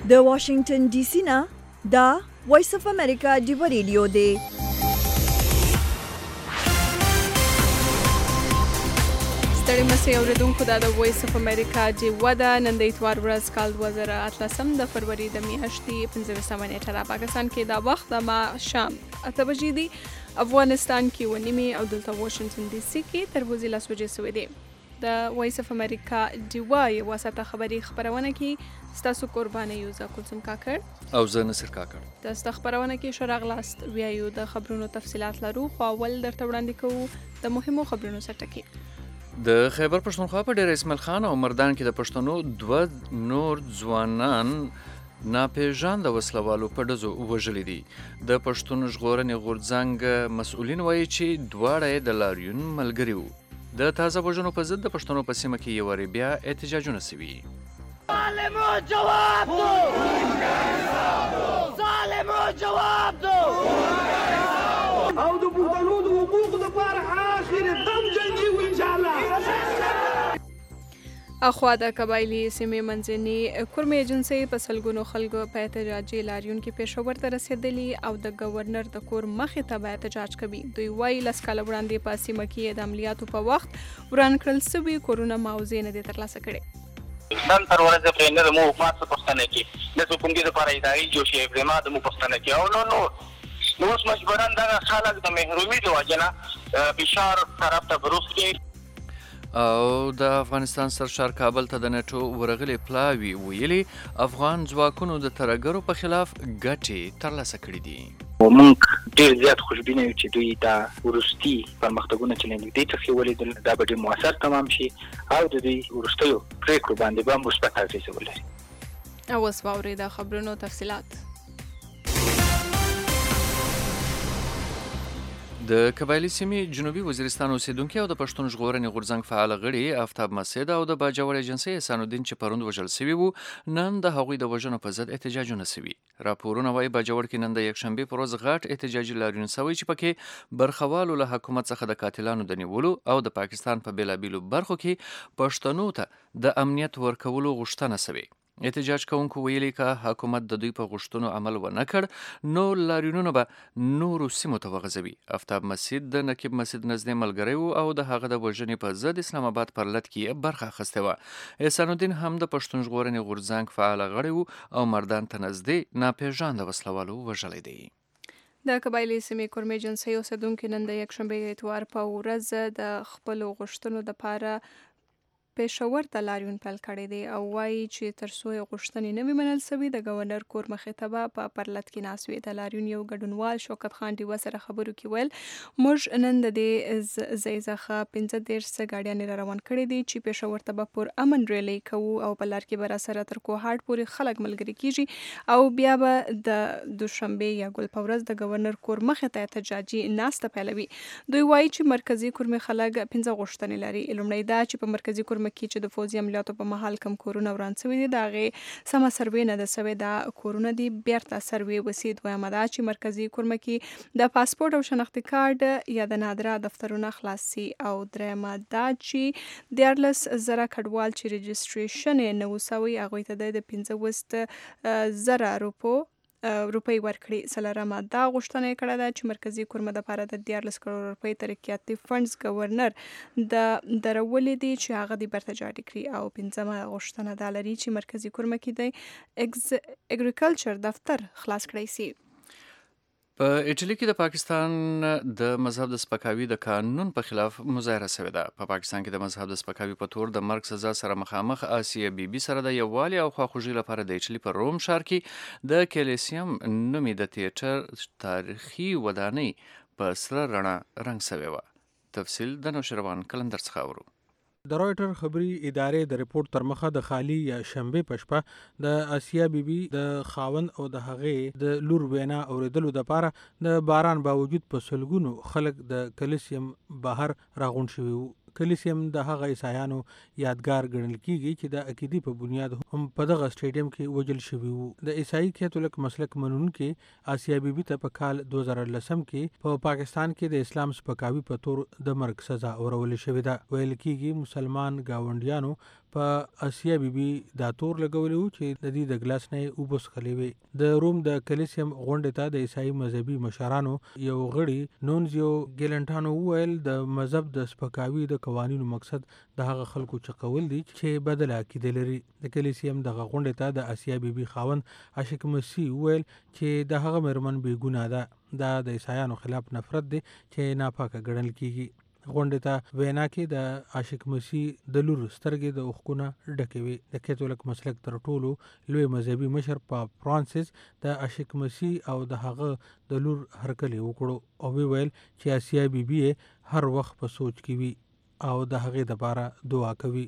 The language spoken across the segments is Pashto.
د واشنگټن ډي سي نه دا وایس اف امریکا ډیو ریډیو دی. ستړي مسئ اوریدونکو دا د وایس اف امریکا ډیو ده. نن د اتوار ورځ کال 2018 د فروری د میاشتې 15 نیټه ده. پاکستان کې دا وخت د ماښام 8 بجې دی. افغانستان کې 9 او دلته واشنگټن ډي سي کې تر 10 بجې سوی دی. د وایس اف امریکا ډیوا یو واسطه خبري خبرونه کې ستاسو قرباني یوزا کوم کاکړ او زه نصر کاکړ تاسو خبرونه کې شراغلاست ویایو د خبرونو تفصيلات لرو. خو اول درته وړاندې کوو د مهمو خبرونو سرټکی. د خیبر پښتونخوا په ډیر اسماعیل خان او مردان کې د پښتنو 2 نور ځوانان ناپېژانده وسلوالو په ډزو وژلي دي. د پښتون ژغورنې غورځنګ مسؤلین وایي چې دواړه د لاریون ملګري وو. د تازه وژنو په ضد د پښتنو په سیمه کې یو بیا احتجاجونه سوي. ظالمو جواب دو، ظالمو جواب دو، او د پښتنو د حقوقو لپاره آخر دم جنګي و ان شاء الله. اخوا د قبایلی سیمې منځني کورمې ایجنسۍ په سلګونو خلکو په احتجاجي لاریون کې پېښور ته رسېدلي او د گورنر د کور مخې ته به احتجاج کوي. دوی وایي لس کاله وړاندې په سیمه کې د عملیاتو په وخت وران کړل سوي کورونه معاوضې نه دي ترلاسه کړي. نن تر ورځې پرې نه د مو حکومت څه پوښتنه کوي د حکومت لپاره اداري جوړ شي پرېما د مو پوښتنه کوي او نو اوس مجبوران دغه خلک د محرومي د وجه نه فشار طرف ته بروس کوي. او د افغانستان سرشار کابل ته د نټو ورغلي پلاوي ویلي افغان ځواکونو د ترهګرو په خلاف ګټې ترلاسه کړې دي. موږ ډېر زیات خوشبینه یو چې دوی دا وروستي پرمختګونه چې نږدې څخه ولیدل دا به ډېر مؤثر تمام شي او د دوی وروستیو پرېکړو باندې به مثبت اغېزه ولري. او اوس واورئ د خبرونو تفصیلات. د قبایلی سیمې جنوبي وزیرستان اوسیدونکي او د پښتون ژغورنې غورځنګ فعال غړي آفتاب مسعود او د باجوړ ایجنسۍ احسان الدین چې پروند وژل سوي وو نن د هغوی د وژنو په ضد احتجاجونه سوي. راپورونه وایي باجوړ کې نن د یکشنبې پر ورځ غټ احتجاجي لاریون سوی چې پکې برخوالو له حکومت څخه د قاتلانو د نیولو او د پاکستان په بیلابیلو برخو کې پښتنو ته د امنیت ورکولو غوښتنه سوي. احتجاج کوونکو ویلي که حکومت د دوی په غوښتنو عمل ونه کړ نو لاریونونه به نورو سیمو ته وغځوي. آفتاب مسعود د نقیب مسعود نزدې ملګری و او د هغه د وژنې په ضد اسلام آباد پر لټ کې برخه اخیستې وه. احسان الدین هم د پښتون ژغورنې غورځنګ فعال غړی و او مردان ته نزدې ناپېژانده وسلوالو وژلی دی. د قبایلی سیمې کورمې ایجنسۍ اوسیدونکي نن د یکشنبې اتوار په ورځ د خپلو غوښتنو دپاره پېښور ته لاریون پیل کړی دی او وایي چې تر څو یې غوښتنې نه وي منل سوي د گورنر کور مخې ته به په پرلط کې ناست وي. د لاریون یو ګډونوال شوکت خان ډیوه سره خبرو کې ویل موږ نن د دې ځای څخه 15 ګاډیانې را روان کړي دي چې پېښور ته به پر امن ریلۍ کوو او په لار کې به راسره تر کوهاټ پورې خلک ملګري کیږي او بیا به د دوشنبې یا ګل په ورځ د گورنر کور مخې ته احتجاجي ناسته پیلوي. دوی وایي چې مرکزي کورمې خلک 15 غوښتنې لري. لومړی دا چې په مرکزي کورمه کې چې د فوزي عملیاتو په مهال کم کورونه وران سوي دي د هغې سمه سروې نه ده سوې دا کورونه دي بیرته سروې وسي. دویمه دا چې مرکزي کورمه کې د پاسپورټ او شناختي کارډ یا د نادره دفترونه خلاص سي. او دریمه دا چې 14,000 کډوال چې رجسټریشن یې نه و سوی هغوی ته د 15,000 روپۍ ورکړي. څلورمه دا غوښتنه یې کړې ده چې مرکزي کورمه دپاره د 14 کروړ روپۍ ترقیاتي فنډز گورنر د درولې دي چې هغه دې بیرته جاري کړي. او پنځمه غوښتنه دا لري چې مرکزي کورمه کې د اګریکلچر دفتر خلاص کړی سي. په ایټالي کې د پاکستان د مذهب د سپکاوي د قانون په خلاف مظاهره شوې ده. په پاکستان کې د مذهب د سپکاوي په تور د مرګ سزا سره مخامخ آسیه بیبي سره د یووالي او خواخوږۍ لپاره د ایټالي په روم ښار کې د کلیسیم نومي د تیاتر تاریخي ودانۍ په سره رڼا رنګ شوې وه. تفصیل د نوشروان کلندر څخه اورو. د رویټر خبري ادارې د ریپورت تر مخه د خالی یا شنبې په شپه د آسیا بیبي د خاوند او د هغې د لور وینا اوریدلو دپاره د باران باوجود په سلګونو خلک د کلیسیم بهر راغونډ شوي وو. کلیسیم د هغه عیسایانو یادګار ګڼل کیږي چې د عقیدې په بنیاد هم په دغه سټیډیم کې وژل شوي وو. د عیسائی کیتولیک مسلک منونکي آسیا بیبي ته په کال 2010 کې په پاکستان کې د اسلام سپکاوي په تور د مرګ سزا ورولې شوې ده. ویل کیږي مسلمان گاونډیانو په اسیا بیبي دا تور لګولې وو چې د دې د ګلاس نه اوبس خلې وي. د روم د کلیسیم غونډې ته د عیسائی مذهبي مشرانو یو غړي نونزیو ګیلنټانو وویل د مذهب د سپکاوي د قوانینو مقصد د هغه خلکو چقول دي چې بدل عقیده لري. د کلیسیم دغه غونډې ته د اسیا بیبي خاوند عاشق مسیح وویل چې د هغه مېرمن بې ګناه ده، دا د عیسایانو خلاف نفرت دی چې ناپاکه ګڼل کیږي. غونډې ته وینا کې د عاشق مسیح د لور سترګې د اوښکونه ډکې وي. د کیتولک مسلک تر ټولو لوی مذهبي مشر پاپ فرانسیس د عاشق مسیح او د هغه د لور هرکلی وکړو او ویل چې اسیا بیبي هر وخت په سوچ کې وي او د هغې دپاره دعا کوي.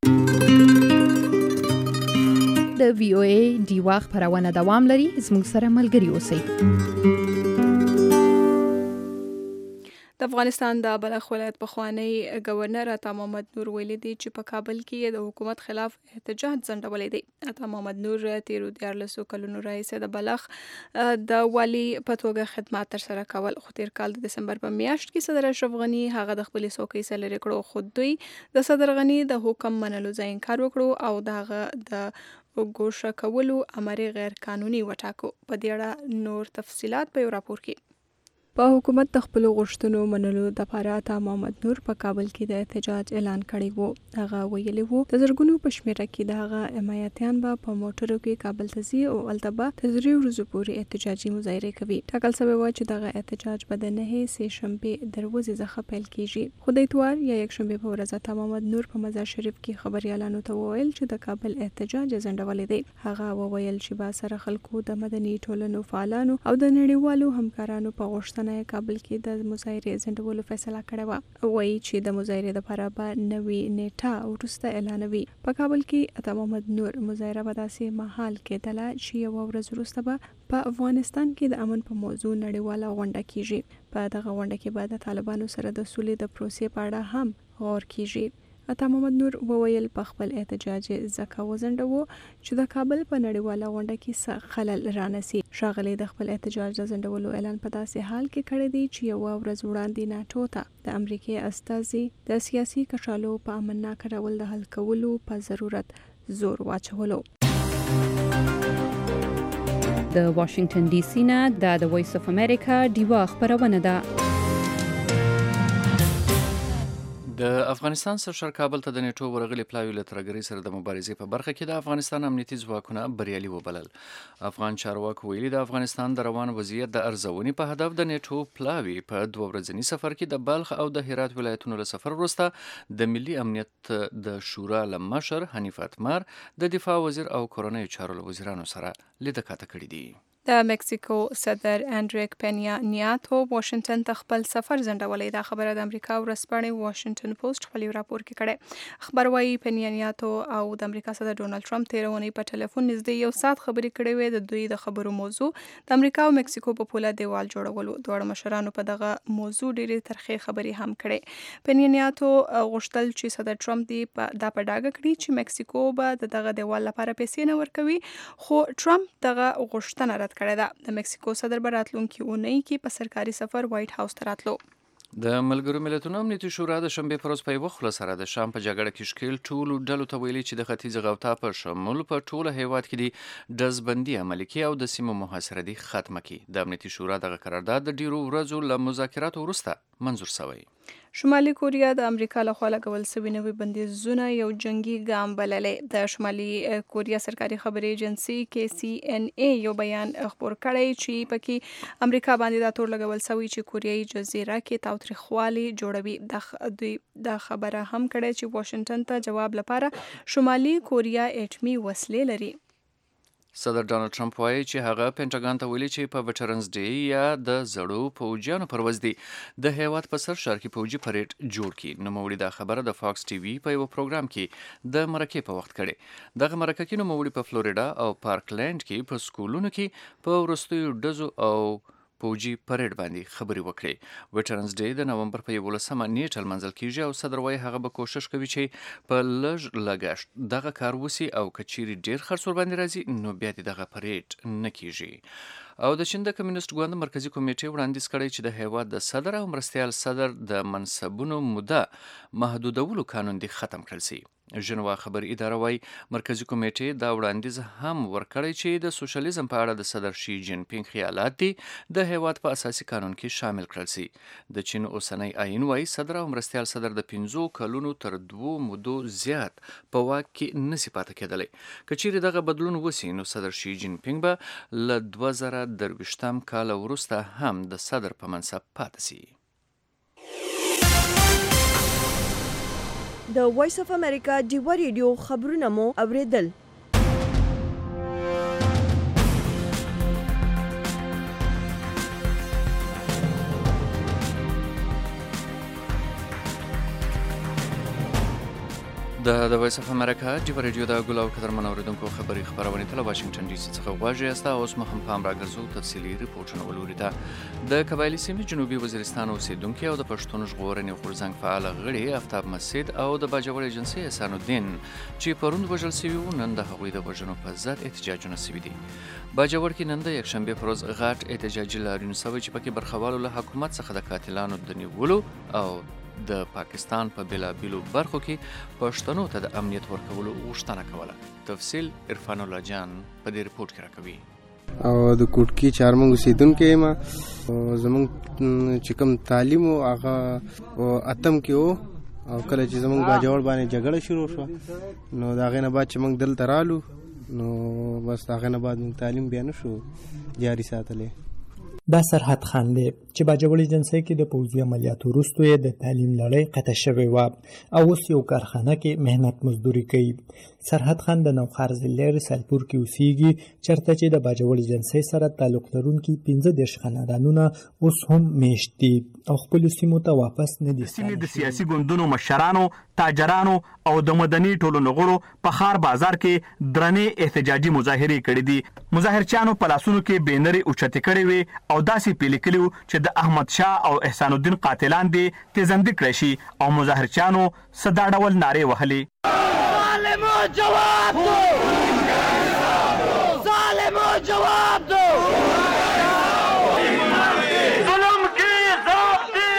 د وی او ای ډیوا خپرونه دوام لري. زموږ سره ملګري اوسئ. د افغانستان د بلخ ولایت پخوانی گورنر عطا محمد نور ویلي دی چې په کابل کې د حکومت خلاف احتجاج ځنډولی دی. عطا محمد نور تیرو 14 کلونو راهیسې د بلخ د والي په توګه خدمات ترسره کول، خو تیر کال د دسمبر په میاشت کې صدر اشرف غني هغه د خپلې څوکۍ څخه لرې کړو، خو دوی د صدر غني د حکم منلو ځای انکار وکړو او د هغه د ګوښه کولو امر غیر قانوني وټاکو. په دې اړه نور تفصيلات په یو راپور کې. په حکومت د خپل غوښتنو منلو لپاره عطا محمد نور په کابل کې د احتجاج اعلان کړی وو. هغه ویلي وو د زرګونو په شمیره کې د هغه حمایتیان به په موټرو کې کابل ته ځي او هلته به تر 3 ورځو پورې احتجاجي مظاهرې کوي. ټاکل شوی و چې دغه احتجاج به د 9 سه شنبه دروازې څخه پیل کیږي. خو د اتوار یا یک شنبه په ورځ عطا محمد نور په مزار شریف کې خبريالانو ته وویل چې د کابل احتجاج ځنډول دي. هغه وویل چې با سره خلکو د مدني ټولنو فعالانو او د نړیوالو همکارانو په غوښتنه کابل کې د مظاهرې ځنډولو فیصله کړې و. وایي چې د مظاهرې لپاره به نوې نیټه وروسته اعلانوي. په کابل کې عطا محمد نور مظاهره به داسې مهال کېدله چې یوه ورځ وروسته به په افغانستان کې د امن په موضوع نړیواله غونډه کیږي. په دغه غونډه کې به د طالبانو سره د سولې د پروسې په اړه هم غور کیږي. عطا محمد نور وویل په خپل احتجاج ځکه وځنډوو چې د کابل په نړیواله غونډه کې څه خلل رانسي. ښاغلي د خپل احتجاج د ځنډولو اعلان په داسې حال کې کړی دی چې یوه ورځ وړاندې ناټو ته د امریکې استازي د سیاسي کشالو په امنناکه ډول د حل کولو په ضرورت زور واچولو. د واشنگټن ډي سي نه د وایس اف امریکا ډیوا خبرونه ده. د افغانستان سرشار کابل ته د نیټو ورغلي پلاوي له ترګرۍ سره د مبارزې په برخه کې د افغانستان امنیتي ځواکونه بریالي وبلل. افغان چارواکو ویلي د افغانستان د روان وضعیت د ارزونې په هدف د نیټو پلاوي په 2 ورځني سفر کې د بلخ او د هرات ولایتونو له سفر وروسته د ملي امنیت د شورا له مشر حنیف اتمر د دفاع وزیر او کورنیو چارو له وزیرانو سره لیدکاته کړي دي. د مکسیکو صدر انډریک پینیا نیاتو واشنگټن ته خپل سفر ځنډولی. دا خبره د امریکا ورځپاڼې واشنگټن پوسټ خپل راپور کې کړې. خبر وايي پینیا نیاتو او د امریکا صدر ډونالد ټرمپ تېره اونۍ په ټلیفون نږدې 1 ساعت خبرې کړې وې. د دوی د خبرو موضوع د امریکا او مکسیکو په پوله دیوال جوړولو. دواړه مشرانو په دغه موضوع ډېرې ترخې خبرې هم کړې. پینیا نیاتو غوښتل چې صدر ټرمپ دا په ډاګه کړي چې مکسیکو به دغه دیوال لپاره پیسې نه ورکوي، خو ټرمپ دغه غوښتنه رد کړې ده. د مکسیکو صدر به راتلونکي اونۍ کې په سرکاري سفر وایټ هاوس ته راتلو. د ملګرو ملتونو امنیتي شورا د شنبې پر ورځ په یوه خوله سره د شام په جګړه کې ښکېل ټولو ډلو ته ویلي چې د ختیځ غوطا په شمول په ټوله هیواد کې د ډزبندي عملي کړي او د سیمو محاصره دي ختمه کړي. د امنیتي شورا دغه قرارداد د ډیرو ورځو له مذاکراتو وروسته منظور شوی. شمالي کوریا د امریکا لخوا لګول شوي نوي بندیزونه یو جنگي ګام بللې. د شمالي کوریا سرکاري خبري ایجنسي KCNA یو بیان خپور کړی چې پکې امریکا باندې دا تور لګول شوی چې کوریایي جزیره کې تاوتریخوالي جوړوي. دوی دا خبره هم کړې چې واشنگټن ته جواب لپاره شمالي کوریا اټمي وسلې لري. صدر ډانلډ ټرمپ وایي چې هغه پینټاګان ته ویلي چې په ویټرنز ډے یا د زړو پوجیانو پر ورځ دی د هیواد په سر ښار کې پوجي پریډ جوړ کړي. نوموړي دا خبره د فاکس ټي وي په یو پروګرام کې د مرکې په وخت کړي. دغه مرکه کې نوموړي په فلوریډا او پارکلند کې په سکولونو کې په وروستیو ډزو او پوجي پریډ باندې خبرې وکړي. ویټرنز ډے د نومبر په 11 نیټه لمانځل کیږي او صدر وايي هغه به کوشش کوي چې په لږ لګښت دغه کار وسی او کچيري ډیر خرڅ ور باندې راځي نو بیا دغه پریډ نه کیږي. او د چین د کمیونست ګوند مرکزی کمیټې وړاندیز کړی چې د هیواد د صدر او مرستیال صدر د منصبونو موده محدودولو قانون دی ختم کړل شي. ژنوا خبر اداره وايي مرکزی کمیټې دا وړاندیز هم ورکړی چې د سوشلیزم په اړه د صدر شي جین پینګ خیالات دي د هیواد په اساسي قانون کې شامل کړل شي. د چین اوسنی آئین وايي صدر او مرستیال صدر د 5 کلونو تر 2 مودو زیات په واک کې نشي پاتې کېدلی. که چیرې دغه بدلون وسی نو صدر شي جین پینګ به له 2023 کال وروسته هم د صدر په منصب پاتې شي. د وایس اف امریکا ډیوا ریډیو خبرونه مو اوریدل. د وایس اف امریکا ډیوا ریډیو د ګل او قدرمن اوریدونکو خبري خبرونه ته واشنگټن ډي سي څخه غواړي استا اوس مو هم پام راګرځو تفصيلي ریپورتونه ولوري ته. د قبایلی سیمې جنوبي وزیرستان اوسیدونکو او د پښتون ژغورنې غورځنګ فعال غړي آفتاب مسجد او د باجوړ ایجنسي احسان الدین چې پروند وژل شوی و نن د هغوی د وژنو په ضد احتجاجونه شوي دي. باجوړ کې نن د یکشنبه پر ورځ غاټ احتجاجي لاریون شوی چې پکې برخوالو له حکومت څخه د قاتلانو د نیولو او د پاکستان په بېلابېلو برخو کې پښتنو ته د امنیت ورکولو غوښتنه کوله. تفصیل عرفان الله جان په دې رپورټ کې راکوي. او د کوټکی چارمنګ اوسیدونکو ما زمونږ چې کوم تعلیم او هغه اتم کې او کله چې زمونږ باجوړ باندې جګړه شروع شو نو دا غینه بعد چې موږ دلته رالو نو بس دا غینه بعد موږ تعلیم بیا نشو جاری ساتلې. دا سرحد خان دی چې باجوړ ایجنسي کې د پوځي عملیاتو وروسته یې د تعلیم لړۍ قطع شوې وه او اوس یو کارخانه کې مهنت مزدوري کوي. سرحد خان د نوخار ضلع رسالپور کې اوسېږي چېرته چې د باجوړ ایجنسي سره تعلق لرونکي 15 خاندانونه اوس هم میشت دي او خپلو سیمو ته واپس نه دي. سیمې د سیاسي ګوندونو مشرانو، تاجرانو او د مدني ټولنو غړو په ښار بازار کې درنې احتجاجي مظاهرې کړې دي. مظاهرچیانو په لاسونو کې بینرې اوچتې کړې وې او داسې پیل کړي چې د احمد شاه او احسان الدین قاتلان دي تیزندې کړی شي او مظاهرچیانو صدا ډول نارې وهلې. ظالمو جواب دو، ظالمو جواب دو، ظلم کی ضابطے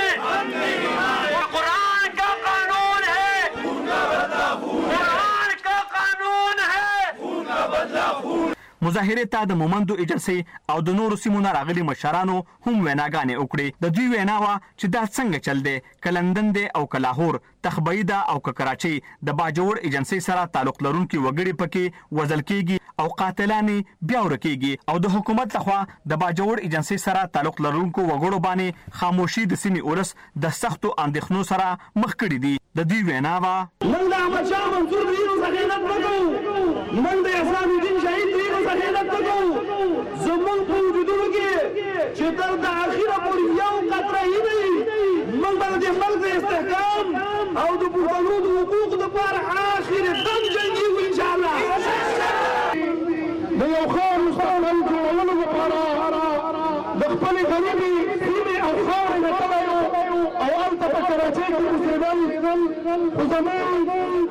قرآن کا قانون ہے، قرآن کا قانون ہے. مظاهرې ته د مومندو ایجنسي او د نورو سیمو نه راغلي مشرانو هم ویناګانې وکړې. د دوی وینا وه چې دا څنګه چل دی که لندن دی او که لاهور، تخبیي ده او که کراچۍ، د باجوړ ایجنسي سره تعلق لرونکي وګړي پکې وژل کېږي او قاتلانې بیا ورکېږي او د حکومت لخوا د باجوړ ایجنسي سره تعلق لرونکو وګړو باندې خاموشي د سیمې ولس د سختو اندېښنو سره مخ کړي دي. د دوی وینا وه موږ د احمدشاه منصور د هیلو څخه خیانت نه کوو، موږ د احسان الدین شهید د هیلو څخه خیانت نه کوو. زموږ په وجودونو کې چې تر د اخره پورې یو قطره هیله وي موږ به د دې ملک د استحکام او د پښتنو د حقوقو دپاره آخر دم جنګېږو انشاءالله. د یو ښه هندوستان جوړولو لپاره د خپلې غریبې سیمې او خاورې نه تللی او هلته په کراچۍ کې اوسېدل، خو زموږ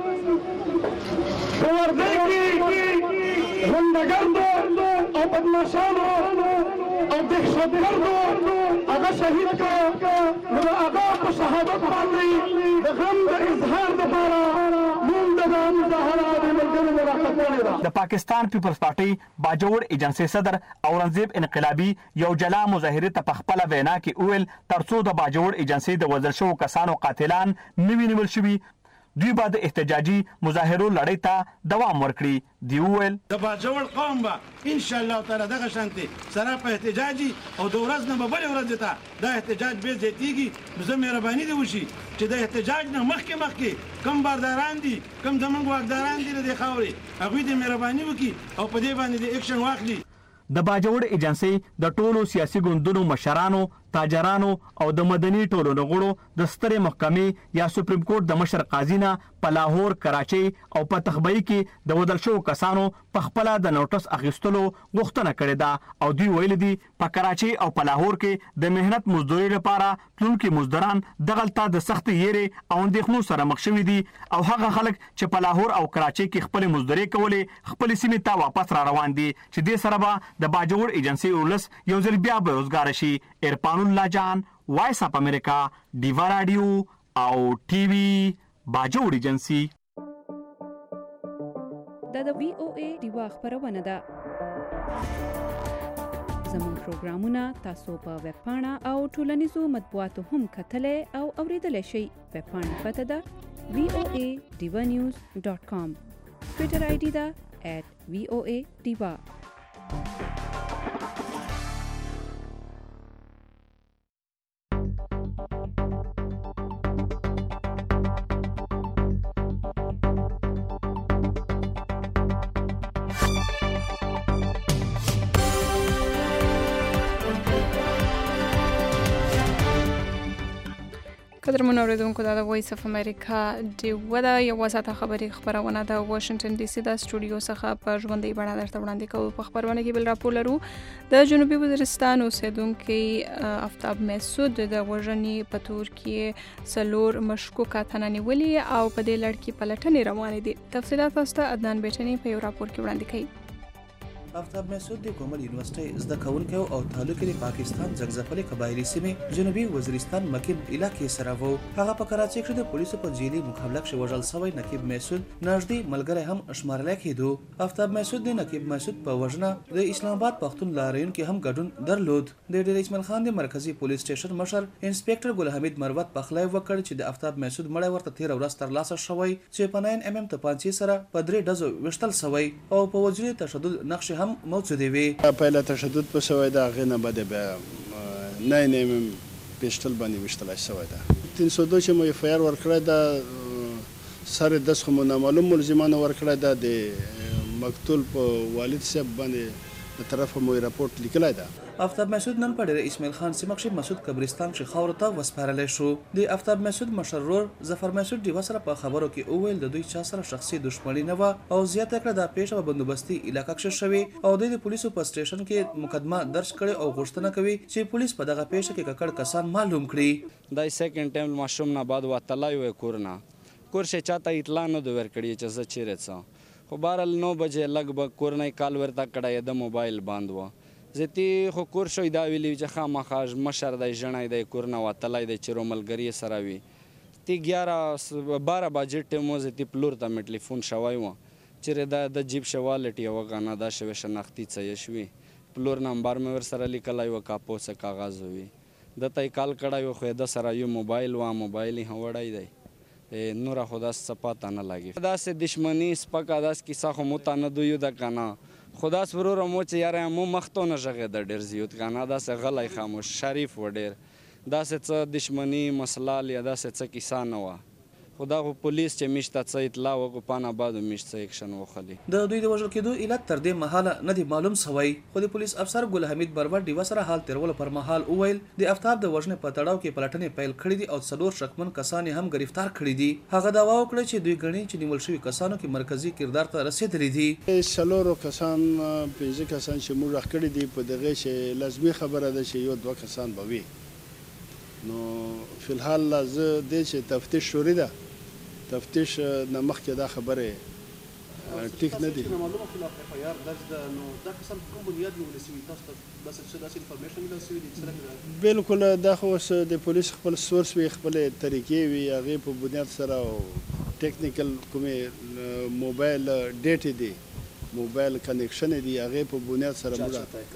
په وردۍ کې غونډهګردو او بدماشانو او دهشتګردو هغه شهید کړه. نو د هغه په شهادت باندې د غم د اظهار دپاره موږ دغه مظاهره د ملګرو مراقبه کړې ده. د پاکستان پیپلز پارټۍ باجوړ ایجنسي صدر اورنګزیب انقلابي یو جلا مظاهرې ته په خپله وینا کې وویل ترڅو د باجوړ ایجنسي د وژل شوو کسانو قاتلان نه وي نیول شوي دوی به د احتجاجي مظاهرو لړۍ ته دوام ورکړي. دی وویل د باجوړ قوم به ان شاء الله تعالی دغه شانتي سره په احتجاجي او د ورځ نه به بلې ورځ ته دا احتجاج به زیاتېږي. زه مهرباني دې وشي چې د احتجاج نه مخکې کم بارداران دي، کم زموږ واکداران دي د دې خاورې، هغوی دې مهرباني وکړي او په دې باندې د اکشن واخلي. د باجوړ ایجنسي د ټولو سیاسي ګوندونو مشرانو، تاجرانو او د مدني ټولنو غړو د سترې محکمې یا سپریم کورټ د مشر قاضي نه په لاهور، کراچۍ او په تخبیي کې د وژل شوو کسانو په خپله د نوټس اخیستلو غوښتنه کړې ده او دوی ویلي دي په کراچۍ او په لاهور کې د مهنت مزدوري لپاره تلونکي مزدوران دغلته د سختې یېرې او اندېښنو سره مخ شوي دي او هغه خلک چې په لاهور او کراچۍ کې خپلې مزدورۍ کولې خپلې سیمې ته واپس را روان دي چې دې سره به د باجوړ ایجنسي ولس یو ځل بیا بېروزګاره شي. عرفان الله جان، وایس اف امریکا، ډیوا راډیو او ټي وي، باجوړ ایجنسي. د VOA دیوا خبرونه ده. زموږ پروګرامونه تاسو په ویب پاڼه او ټولنیزو مطبوعاتو هم کتلای او اوریدلای شئ. ویب پاڼه پته ده voadivanews.com. ټویټر آی ډي ده @VOA Diva. قدرمن اوریدونکو دا د وایس اف امریکا دیوه ده یوه ساعته خبري خبرونه د واشنگټن ډي سي د سټوډیو څخه په ژوندۍ بڼه درته وړاندې کوو. په خبرونه کې بل راپور لرو. د جنوبي وزیرستان اوسیدونکي آفتاب مسعود د وژنې په تور کې 4 مشکوکه تنه نیولي او په دې لړ کې پلټنې روانې دي. تفصیلات تاسو ته عدنان بیټني په یو راپور کې وړاندې کوي. آفتاب مسعود د کومل یونیورسيټي زده کوونکی او تعلق لري پاکستان ځنګځپلې قبایلی سیمې جنوبي وزیرستان مکین علاقې سره وو. هغه په کراچۍ کې د پولیسو په جیلي مقابله کې وژل شوی نقیب مسعود نږدې ملګری هم شمارل کېدو. آفتاب مسعود د نقیب مسعود په وژنه د اسلام آباد پښتون لاریون کې هم ګډون درلود. د ډیر اسماعیل خان د مرکزی پولیس سټیشن مشر انسپکټر ګل حمید مروت پخلای وکړ چې د آفتاب مسعود مړی ورته 13 ورځې تر لاسه شوی چې په 9mm تپانچې سره په 3 ډزو وشتل شوی او په وجري تشدد نقش هم موجود وي. پهله تشدد په شوی دا غنه بده به 9mm پېشتل باندې وشتل شوی دا 302 چې مو FIR ورکړه دا سره 10 خو نامعلوم ملزمانو ورکړه دا د مقتول په والد صاحب باندې په طرف مو راپورټ لیکلای دا. آفتاب مسعود نن په ډیر اسماعیل خان سیمه کې مسعود قبرستان چې خاور ته وسپارل شو. د آفتاب مسعود مشرور ظفر مسعود دی وسره په خبرو کې اوویل د دوی چا سره شخصي دښمنی نه و او زیاته کړه د پیښه په بندوبستي علاقې کې شوی او د پولیسو په سټیشن کې مقدمه درج کړي او غوښتنه کوي چې پولیس په دغه پیښه کې ککړ کسان معلوم کړي. دای سیکنډ ټایم ماشوم نه بعد وتلای و کورنا کورشه چاته اطلاع نه دوی ورکړي چې زه چیرې څم خو بهرحال 9 بجې لګبګ کورنۍ کال ورته کړی د موبایل باند و زتی خو کور شوی دا ویلی چې خامخا مشر دی ژڼی دی کورنه وتلی دی چې روملګري سره وي تی 11-12 بجې ټیم و زتی پلور ته مې ټلیفون شوی و چیرې دا د جیب شوالټ یوه غانه دا شوې شناختي څه یې شوي پلور نمبر مې ورسره لیکلی و کاپو څه کاغذ وي ده ته یې کال کړی و خو یې ده سره یو موبایل و موبایل یې هم وړی دی نوره خو داسې څه پته نه لګي داسې دشمني سپکه داسې کیسه خو مو ته نه دویو ده که نه خو داسې وروره مو چې یاره مو مخته نه غږېده ډېر زیات که نه داسې غلی خاموش شریف و ډېر داسې څه دشمني مسلال یا داسې څه کیسه نه وه خو دا خو پولیس چې میش ته څه اطلاع وکړو پانه بعدو میش څه اکشن وخلي. د دوی د وژل کېدو علت تر دې مهاله نه دی معلوم شوی خو د پولیس افسر ګل حمید برور ډیوه سره حال تیرولو پر مهال وویل د آفتاب د وژنې په تړاو کې پلټنې پیل کړې دي او 4 شکمن کسان هم گرفتار کړي دي. هغه دعوا وکړه چې دوی ګڼي چې نیول شوي کسانو کې مرکزی کردار ته رسېدلي دي. 4 کسان 5 کسان چې موږ راکړي دي په دغه چې لازمي خبره ده چې یو 2 کسان به وي نو فی الحال زه دې چې تفتیش شروع ده تفتیش نه مخکې دا خبره ټیک نه دي. معلومه خلاف FIR درج ده نو دا کسان کوم بنیاد نیول شوي تاسو ته داسې انفارمیشن ملو شوي دي بالکل دا خو د پولیس خپل سورس وي خپل طریقې وي هغې په بنیاد سره ټیکنیکل کومې موبایل ډیټې دي موبایل کنیکشن دی هغه په بنیاد سره موږ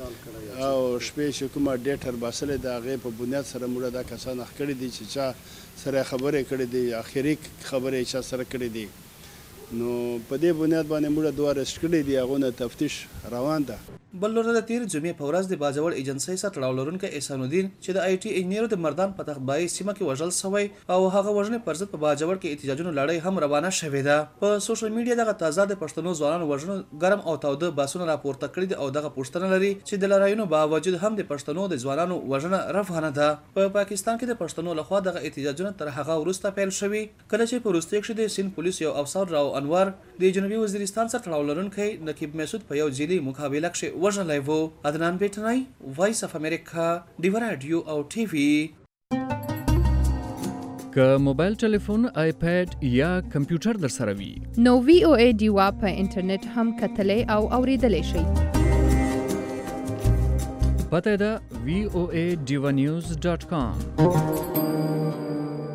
او شپې چې کومه ډیټر باسلې د هغه په بنیاد سره موږ دا کسان اخکړي دي چې چا سره خبرې کړې دي اخیری خبرې چا سره کړې دي نو په دې بنیاد باندې موږ دوه ارست کړي دي هغه نه تفتیش روان ده. بل لور د تیر جمعې په ورځ د باجوړ ایجنسی سره تړاو لرونکی احسان الدین چې د IT انجینیر د مردان په تخبای سیمه کې وژل شوی او هغه وژنې پر ضد په باجوړ کې احتجاجونو لړۍ هم روانه شوې ده. په سوشل میډیا دغه تازه د پښتنو ځوانانو وژنو ګرم او تاوده باسونه راپورته کړي دي او دغه پوښتنه لري چې د لړایونو باوجود هم د پښتنو د ځوانانو وژنه روانه ده. په پاکستان کې د پښتنو لخوا دغه احتجاجونه تر هغه وروسته پیل شوي کله چې په وروستي کې د سین پولیس یو افسر راو انور د جنوبي وزیرستان سره تړاو لرونکی نقیب مسعود په یو جیلي مقابله کې وژلی و. عدنان بیٹنائی وائس اف امریکا دیوا رادیو او ټي وي. که موبایل ټلیفون آیپیډ یا کمپیوټر در سره وي نو VOA دیوا په انټرنیټ هم کتلی او اوریدلی شئ. پته ده voadivanews.com.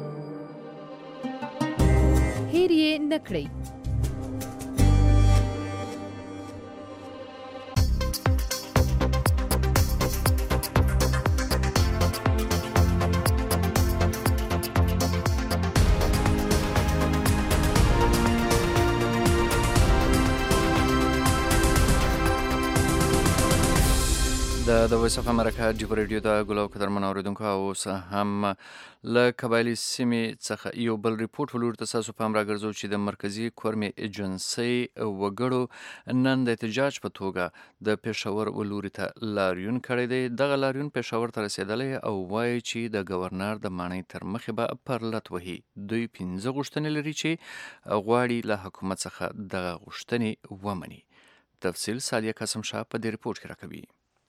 هیر یې نکړئ. د وایس اف امریکا ډیو ریډیو د ګلو قدرمن اوریدونکو اوس هم له قبایلی سیمې څخه یو بل ریپورت ولور تاسو په امر راګرځو چې د مرکزی کورمې ایجنسی وګړو نن د احتجاج په توګه د پېښور ولوري ته لاریون کړی دی. دغه لاریون پېښور ته رسیدلی او وایي چې د گورنر د مانۍ تر مخې به پرلت وهي. دوی 15 غوښتنې لري چې غواړي له حکومت څخه دغه غوښتنې ومني. تفصیل سالیه قاسم شاه په دې ریپورت کې راکوي.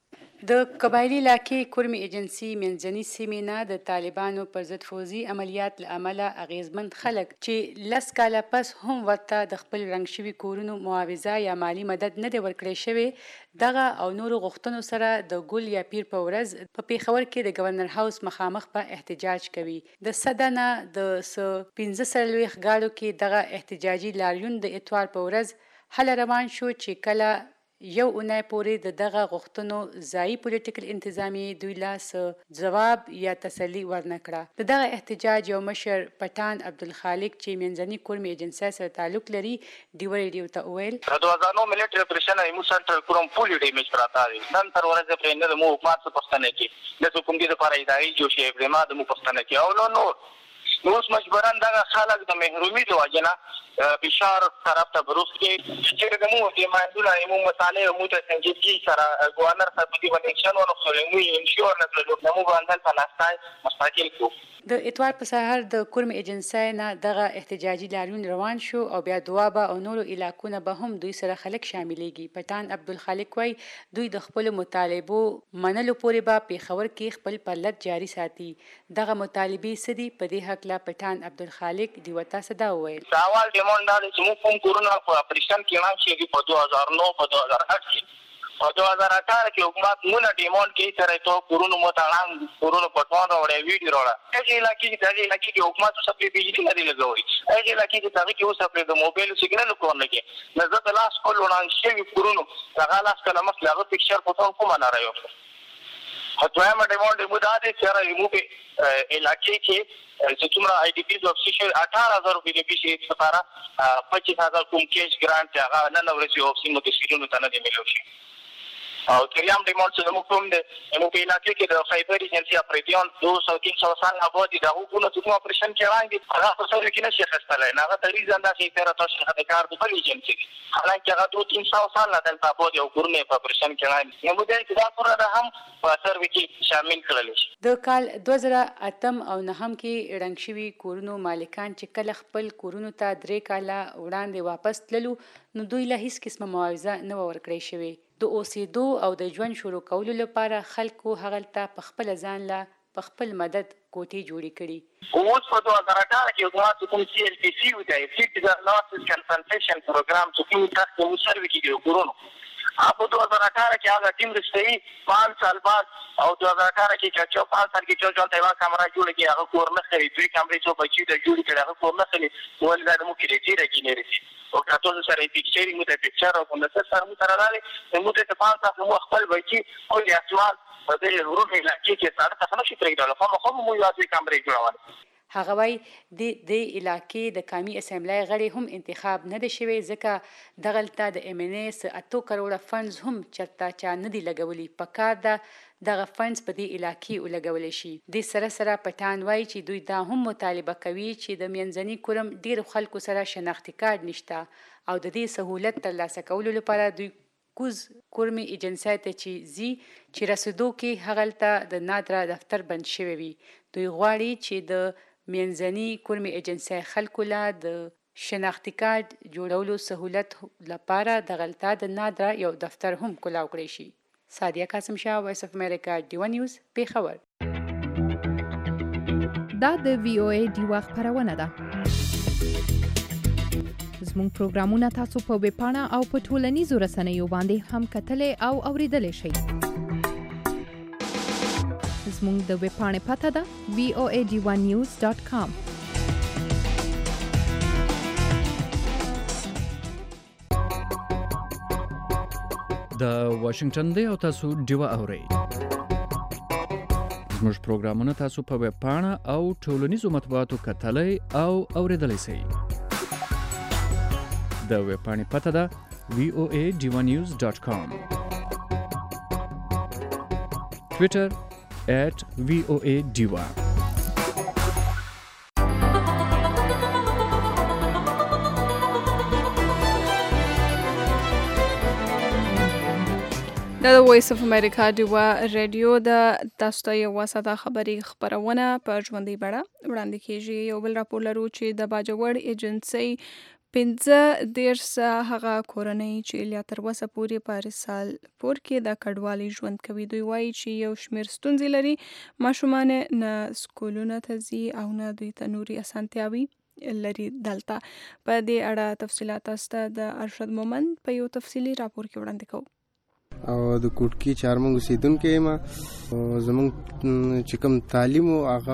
د قبایلی علاقې کورمې ایجنسی منځني سیمې نه د طالبانو پر ضد فوزي عملیات له امله اغیزمند خلک چې 10 کاله پس هم ورته د خپل رنګ شوي کورونو معاوضه یا مالی مدد نه دی ورکړی شوی، دغه او نورو غوښتنو سره د ګل یا پیر په ورځ په پیښور کې د گورنر هاوس مخامخ په احتجاج کوي. د سدنه د 15 سرلويخ گاډو کې دغه احتجاجي لاریون د اتوار په ورځ هله روان شو چې کله یو اونۍ پورې د دغه غوښتنو ځایي پولیټیکل انتظامیې دوی لاس ځواب یا تسلي ورنه کړه. د دغه احتجاج یو مشر پټان عبدالخالق چې منځني کورمې ایجنسی سره تعلق لري ډیو ریډیو ته وویل د 2009 ملټری اپریشن ایمو سنټر کوم فولي ډیمیج پراته دي. نن تر ورځې پرې نه د مو حکومت څخه پښتنه کې د حکومت لپاره اداري جوړ شي پرما د مو پښتنه کې او نو اوس مجبورن دغه خلک د محرومي د وجنه بشار طرف ته بروس کې چې د مو د ماندولا ایمو مطالعه مو ته څنګه سره گورنر صاحب د ونکشن او خلمو انشورنس له مو باندې پلاستای مستقل کو. د اتوار په سهار د کورم ایجنسی نه دغه احتجاجي لاریون روان شو او بیا دوابه او نورو علاقو نه به هم دوی سره خلک شاملېږي. پټان عبدالخالق وای دوی د خپل مطالبو منلو پورې به پیښور کې خپل پرلت جاری ساتي. دغه مطالبې سدي په دې حق لا پټان عبدالخالق دی وتا صدا وویل سوال ډیمانډ دا چې موږ کوم کورونا اپریشن کې نه شي په 2009 په 2008 کې په 2018 کې حکومت مونږ ډیمانډ کې ترې ته کورونا متعلق کورونا پټوان راوړې ویډیو راوړه هغه علاقې کې حکومت څه په بجلی نه دی لګوي. هغه علاقې کې څنګه کې اوس په د موبایل سیګنال کول نه کې نظر د لاس کول وران شي کورونا هغه لاس کله مخ لاغه پکچر پټون کوم نه رايو. هڅه ما ډیمانډ مو دا دي چې را یمو په علاقې کې چې څومره آی ډی پیز افیشل 18000 روپۍ د پیسې لپاره 25000 کوم کیش ګرانټ هغه نه نورسي او سیمو د شیرونو ته نه دی ملو شي. او تریام ډیمانډ چې موږ کوم د مو په علاقې کې د فایبر ایجنسی اپریټیون 200-300 سال آبادی د حکومت کوم اپریشن کې راځي هغه په سر کې نشي خستلای نه هغه تریز اندازې تر تاسو هغه کار د بل ایجنسی حالانکه هغه 200-300 سال نه د آبادی او کورنۍ په اپریشن کې راځي. نو موږ دا پوره هم په سر کې شامل کړل شي. د کال 2008 او 9 کې رنګ شوي کورونو مالکان چې کله خپل کورونو ته 3 کاله وړاندې واپس تللو نو دوی له هیڅ قسمه معاوضه نه ورکړی شوی. د اوسېدو او د ژوند شروع کولو لپاره خلکو هغلته په خپل ځان له په خپل مدد کوټې جوړې کړي. اوس په 2018 کې حکومت کوم سی ال پی سی وځي فیکټ لاسز کمپنسیشن پروګرام چې کوم تاسو مو سروي کې کورونو په 2018 کې هغه ټیم رسېږي 5 سال بعد او 2018 کې چې 5 سال کې چې ځای وا کیمرا جوړ کې هغه کور نه خري دوی کیمرې څو بچي د جوړ کړي هغه کور نه خري ولدا مو کې لري چې نه رسي او تاسو سره پکچر مو ته پکچر او کوم څه سره مو سره راځي مو ته 5 سال مو خپل بچي او د اسمان په دې ورو نه کې سره تاسو نشي پرېږدل خو مو یو ځای کیمرې جوړول. هغه وای د علاقې د قومي اسمبلی غړي هم انتخاب نه دي شوی ځکه دغلته د ام ان اس 8 کروڑه فندز هم چرته چا نه دی لګولي په کار دغه فندز په دې علاقې ولګول شي. د سره پټان وای چې دوی دا هم مطالبه کوي چې د منځني کورم ډیر خلکو سره شناختی کارت نشته او د دې سہولت ترلاسه کولو لپاره دوی کوز کورمي ایجنسی ته چې رسیدو کې هغلته د نادره دفتر بند شوی وي. دوی غواړي چې د منځني کورمي ایجنسی خلکو لا د شناختی کارت جوړولو سہولت لپاره دغلته د نادره یو دفتر هم کولاو کړی شي. سادیه قاسم شاه وایس اف امریکا ډیو نیوز پیښور. دا د وی او ای ډیو خبرونه ده. زموږ پروګرامونه تاسو په ویب پاڼه او په ټولنیزو رسنیو باندې هم کتلای او اوریدلای شئ. زموږ د ویب پاڼې پته ده voad1news.com. د واشنگټن دی او تاسو ډیو اورئ. زموږ پروګرامونه تاسو په ویب پاڼه او ټولنیزو مطبوعاتو کتلای او اوریدلای شئ. د ویب پاڼې پته ده voad1news.com. Twitter @VOA Diva. د وایس اف امریکا ډیوا ریډیو د تاسو ته یو وساده خبري خبرونه په ژوندۍ بڼه وړاندې کیږي. یو بل راپور لرو چې د باجوړ ایجنسي 15 هغه کورنۍ چې لا تر اوسه پورې په رسال پور کې د کډوالي ژوند کوي. دوی وایي چې یو شمېر ستونزې لري، ماشومان نه سکولونه ته ځي او نه دوی ته نوري اسانتیاوي لري. دلته په دې اړه تفصیلات تاسو د ارشد مومند په یو تفصیلي راپور کې وړاندې کوو. او د کوټکی چارمنګ اوسیدونکو ما زمونږ چې کوم تعلیم او هغه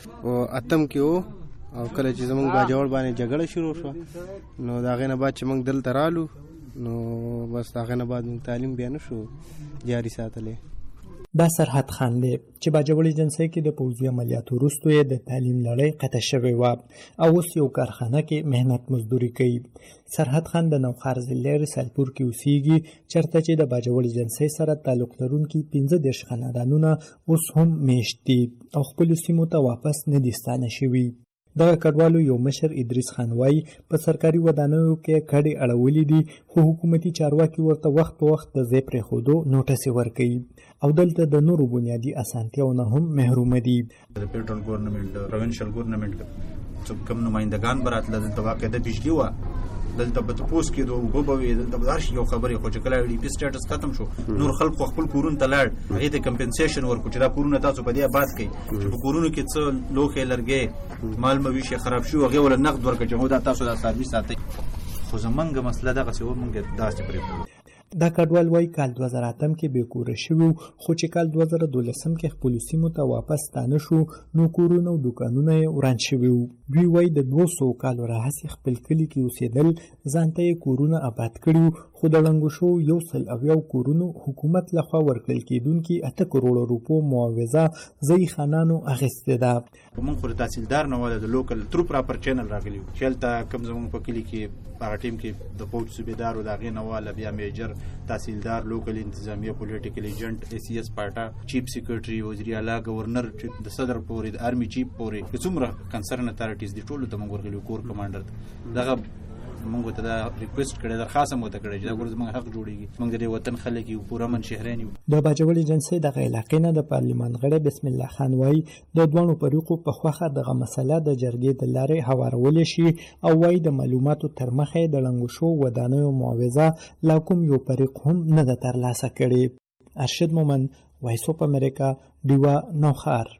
اتم کې او کله چې زمونږ باجوړ باندې جګړه شروع شو نو دا غینه بعد چې موږ دلته رالو نو بس دا غینه بعد موږ تعلیم بیا نشو جاری ساتلې. دا سرحد خان دی چې باجوړ ایجنسي کې د پوځي عملیاتو وروسته یې د تعلیم لړۍ قطع شوې وه او اوس یو کارخانه کې مهنت مزدوري کوي. سرحد خان د نوخار ضلع رسالپور کې اوسېږي چېرته چې د باجوړ ایجنسي سره تعلق لرونکي 15 خاندانونه اوس هم میشت دي او خپلو سیمو ته واپس نه دي ستانه شوي. دغه کډوالو یو مشر ادریس خان وایي په سرکاري ودانیو کې کډې اړولې دي خو حکومتي چارواکي ورته وخت په وخت د ځای پرېښودو نوټسې ورکوي او دلته د نورو بنیادي اسانتیاو نه هم محرومه دي. د فیډرل ګورنمنت پروینشل ګورنمنت څوک کم نمائندگان براتله دلته واقعه بجلی وه دلته به تپوس کېدو اوبه به وي دلته به هر شي یو خبرې خو چې کله ډي پي سټیټس ختم شو نور خلک خو خپل کورونو ته لاړ هغې ته کمپنسیشن ورکړو چې دا کورونه تاسو په دې آباد کړئ چې په کورونو کې څه لوښې لرګی مال مویشي خراب شوي هغې وله نقد ورکړه چې هو دا تاسو دا سرویس ساتئ خو زمونږ مسله دغسې وه مونږ داسې پرېښودو. دا کډوال وایي کال 2008 کې بې کوره شوي خو چې کال 2012 کې خپلو سیمو ته واپس ستانه شو نو کورونه او دوکانونه یې وران شوي وو. دوی وایي د 200 کالو راهیسې خپل کلي کې اوسېدل ځان ته یې کورونه آباد کړي خو د ړنګو شوو 180 کورونو حکومت لخوا ورکړل کېدونکي 8 کروړه روپو معاوضه ځایي خانانو اخیستې ده. موږ خو د تحصیلدار نه وله د لوکل ترو پراپر چینل راغلي وو چې هلته کوم زموږ په کلي کې په هغه ټیم کې د فوج صوبېدار و د هغې نه واله بیا میجر تحصیلدار لوکل انتظامیه پولیټیکل ایجنټ ACS پارټا چیف سیکرټري وزیر اعلی گورنر د صدر پورې د آرمي چیف پورې چې څومره کنسرن اتارټیز دي ټولو ته موږ ورغلي کور کمانډر ته دغه موږ ته دا ریکوست کړی درخواست مو ته کړی چې دا ګوره زموږ حق جوړېږي موږ د دې وطن خلک یو پوره من شهریان یو. د باجوړ ایجنسۍ دغه علاقې نه د پارلمان غړی بسم الله خان وایي د دواړو فریقو په خوښه دغه مسله د جرګې د لارې هوارولی شي او وایي د معلوماتو تر مخې د ړنګو شوو ودانیو معاوضه لا کوم یو فریق هم نه ده ترلاسه کړې. ارشد مومند وایس اف امریکا ډیوا نوخار.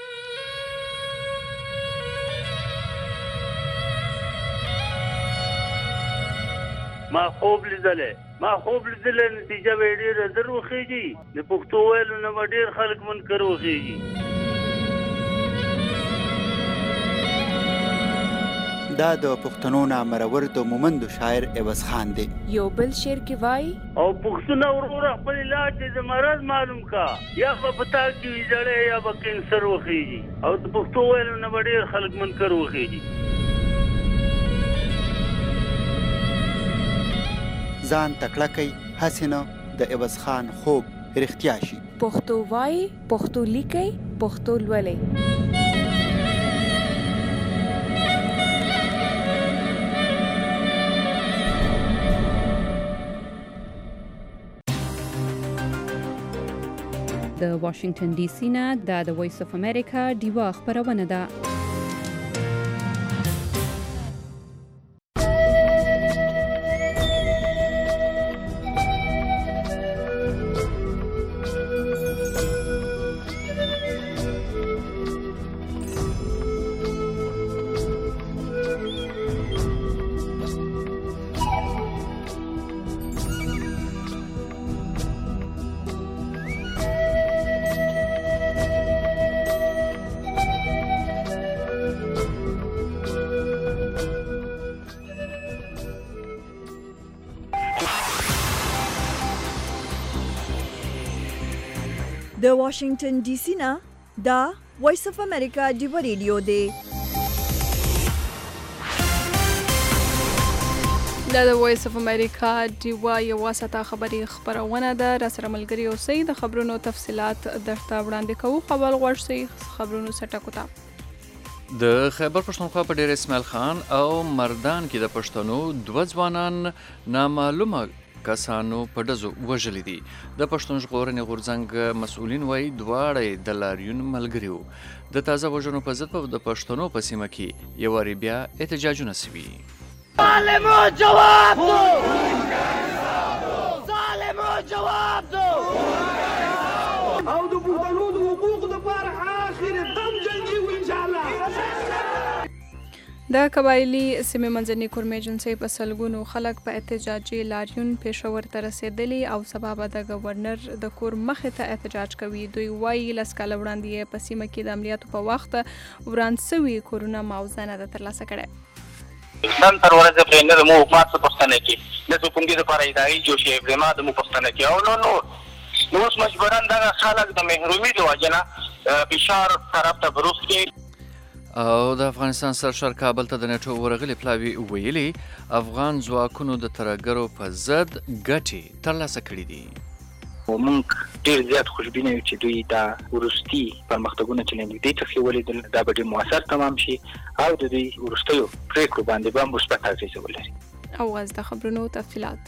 ما خوب لیدلې نتیجه به ډېره زر وخېږي د پښتو ویلو نه به ډېر خلک منکر وخېږي. دا د پښتنو نامرور د مومندو شاعر عوض خان دی. یو بل شعر کې وایي او پښتونه وروره خپل علاج د مرض معلوم کا یا به پتا کې زړې یا به کینسر وخېږي او د پښتو ویلو نه به ډېر خلک منکر وخېږي. ځان تکړه کوي هسې نه د عوض خان خوب رښتیا شي. پښتو وایي پښتو لیکئ پښتو لولئ. د واشنگټن ډي سي نه د وایس اف امریکا ډیوا خبرونه ده. د واشنگټن ډي سي نه دا وایس اف امریکا ډیوا ریډیو دی. د وایس اف امریکا ډیوا یو واسطه خبري خبرونه ده را سره ملګری اوسئ د خبرونو تفصيلات درته وړاندې کوو خبر غوښتي خبرونو سټکوتا د خیبر پښتونخوا په ډیر اسماعیل خان او مردان کې د پښتنو دوه ځوانان نامعلومه کسانو په ډزو وژلي دي د پښتون ژغورنې غورځنګ مسؤلین وایي دواړه د لاریون ملګري وو د تازه وژنو په ضد د پښتنو په سیمه کې یو وارې بیا احتجاجونه سوي ظالمو جواب دو ظالمو جواب دو او د پښتنو د حقوقو لپاره اخر دم جنګي و ان شاء الله د قبایلی سیمې منځني کورمې ایجنسۍ په سلګونو خلک په احتجاجي لاریون پېښور ته رسېدلي او سبا به د گورنر د کور مخې ته احتجاج کوي دوی وایي لس کاله وړاندې په سیمه کې د عملیاتو په وخت وران سوي کورونه معاوضه نه ده ترلاسه کړې نن تر ورځې پرې نه د مو حکومت څه پوښتنه کوي د حکومت لپاره اداري جوړ شي ما د مو پوښتنه کوي او نو اوس مجبوران دغه خلک د محرومي د وجه نه فشار طرف ته بروس کوي او د افغانستان سرشار کابل ته د نیټو ورغلي پلاوي ویلي افغان ځواکونو د ترهګرو په ضد ګټې ترلاسه کړي دي موږ ډېر زیات خوشبینه یو چې دوی دا وروستي پرمختګونه چې نږدې څخه ولیدل دا به ډېر مؤثر تمام شي او د دوی وروستیو پرېکړو باندې به مثبت اغېزه ولري او د خبرونو تفصیلات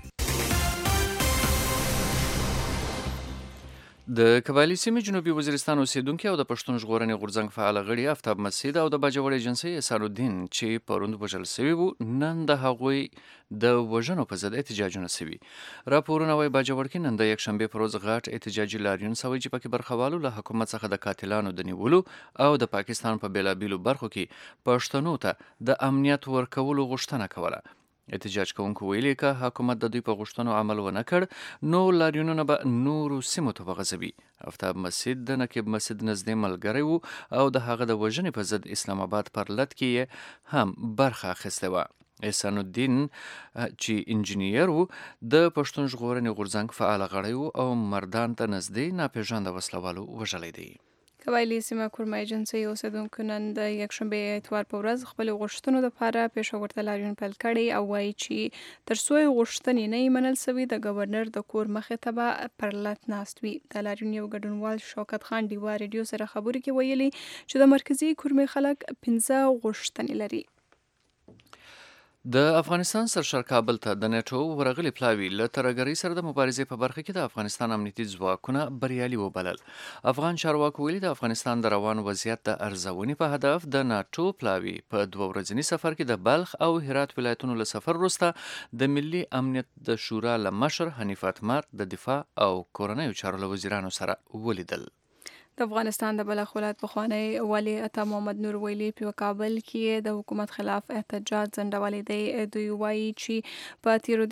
د قبایلی سیمې جنوبي وزیرستان اوسیدونکي او د پښتون ژغورنې غورځنګ فعال غړي آفتاب مسعود او د باجوړ ایجنسۍ احسان الدین چې پروند وژل شوي وو نن د هغوی د وژنو په ضد احتجاجونه شوي راپورونه وايي باجوړ کې نن د یکشنبه پر ورځ غاټ احتجاجي لاریون شوی چې پکې برخوالو له حکومت څخه د قاتلانو د نیولو او د پاکستان په بیلابیلو برخو کې پښتنو ته د امنیت ورکولو غوښتنه کوله احتجاج کوونکو ویلي که حکومت د دوی په غوښتنو عمل ونه کړ نو لاریونونه به نورو سیمو ته وغځوي آفتاب مسعود د نقیب مسعود نږدې ملګری وو او د هغه د وژنې په ضد اسلام آباد پر لټ کې هم برخه اخیستې وه احسان الدین چې انجینیر وو د پښتون ژغورنې غورځنګ فعال غړی وو او مردان ته نږدې ناپېژانده وسلوالو وژلی دی قبایلی سیمه کورمه ایجنسۍ اوسیدونکو نن د یکشنبه اتوار په ورځ خپل غوښتنو لپاره پېښور ته لاریون پیل کړی او وایي چې تر څو غوښتنې نه منل سوي د گورنر د کور مخې ته به پر لټ ناست وي د لاریون یو ګډونوال شوکت خان ډیوا ریډیو سره خبرې کې ویلي چې د مرکزی کورمې خلک 15 غوښتنې لري د افغانستان سرشار کابل ته د نیټو ورغلي پلاوي له ترهګرۍ سره د مبارزې په برخه کې د افغانستان امنیتي ځواکونه بریالي وبلل افغان چارواکو ویلي د افغانستان د روان وضعیت د ارزونې په هدف د ناټو پلاوي په 2 ورځني سفر کې د بلخ او هرات ولایتونو له سفر وروسته د ملي امنیت د شورا له مشر حنیف اتمر د دفاع او کورنیو چارو له وزیرانو سره ولیدل د افغانستان د بلخ ولایت پخوانی والي عطا محمد نور ویلي په کابل کې د حکومت خلاف احتجاج ځنډولې دی دوی وایي چې په تیرو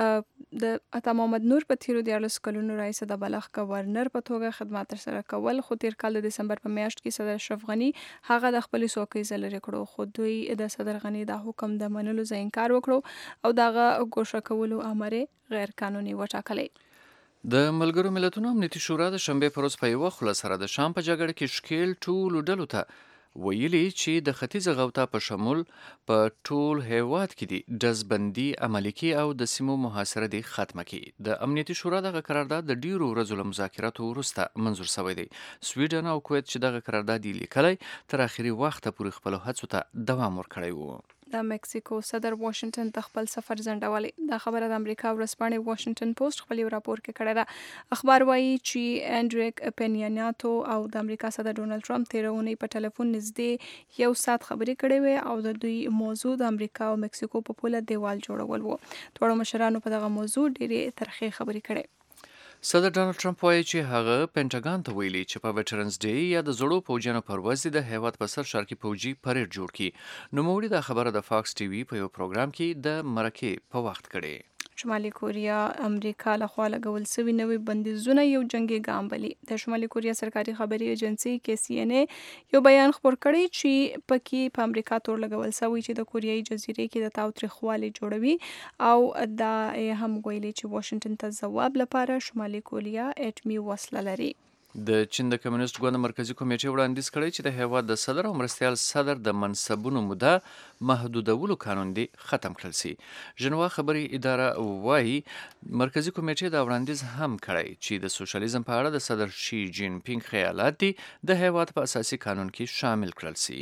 د عطا محمد نور په تیرو 14 کلونو راهیسې د بلخ گورنر په توګه خدمات ترسره کول خو تیر کال د دسمبر په میاشت کې صدر اشرف غني هغه د خپل څوکۍ زلری کړو خو دوی د صدر غني د حکم د منلو ځای انکار وکړو او دغه ګوښه کولو امر غیر قانوني وټاکلی د ملګرو ملتونو امنیتي شورا د شنبه پر ورځ په یوه خوله سره د شام په جګړه کې ښکیل ټولو ډلو ته ویلي چې د ختیځ غوطه په شمول په ټول هیواد کې دي ډزبندي عملي کې او د سیمو محاصره دي ختمه کې د امنیتي شورا دغه قرارداد د ډیرو ورځو له مذاکراتو وروسته منظور شوی دی سویډن او کویت چې دغه قرارداد لیکلی تر اخري وخت پورې خپل هڅو ته دوام ورکړی وو د مکسیکو صدر واشنگټن ته خپل سفر ځنډولی دا خبره د امریکا ورځپاڼې واشنگټن پوسټ خپل راپور کې کړې ده اخبار وایي چې انډریک پینیاناتو او د امریکا صدر ډونالد ټرمپ تیر اونۍ په ټلیفون نږدې 1 ساعت خبرې کړې وې او د دوی موضوع د امریکا او مکسیکو په پوله دیوال جوړول وو دواړو مشرانو په دغه موضوع ډېرې ترخې خبرې کړې صدر ډونالد ټرمپ وایي چې هغه پینټاګان ته ویلي چې په ویټرنز ډے یا د زړو پوجانو پر ورځ د هیواد په سر شرقي پوجي پریډ جوړ کړي نوموړي دا خبره د فاکس ټي وي په یو پروګرام کې د مرکې په وخت کړي شمالي کوریا امریکا لخوا لګول شوي نوي بندیزونه یو جنگي ګام بلي د شمالي کوریا سرکاري خبري ایجنسي KCNA یو بیان خپور کړی چې پکې په امریکا تور لګول شوی چې د کوریایي جزیرې کې د تاوتریخوالي جوړوي او دا هم ویلي چې واشنگټن ته ځواب لپاره شمالي کوریا اټمي وسله لري د چین د کمیونست ګوند مرکزی کمیټې وړاندیز کړی چې د هیواد د صدر او مرستیال صدر د منصبونو موده محدودولو قانون دی ختم کړل شي. ژنوا خبري اداره وايي مرکزی کمیټې دا وړاندیز هم کړی چې د سوشلیزم په اړه د صدر شي جین پینګ خیالات دي د هیواد په اساسي قانون کې شامل کړل شي.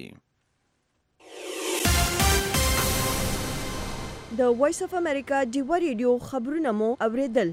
د وایس اف امریکا ډیوا ریډیو خبرونه مو اوریدل.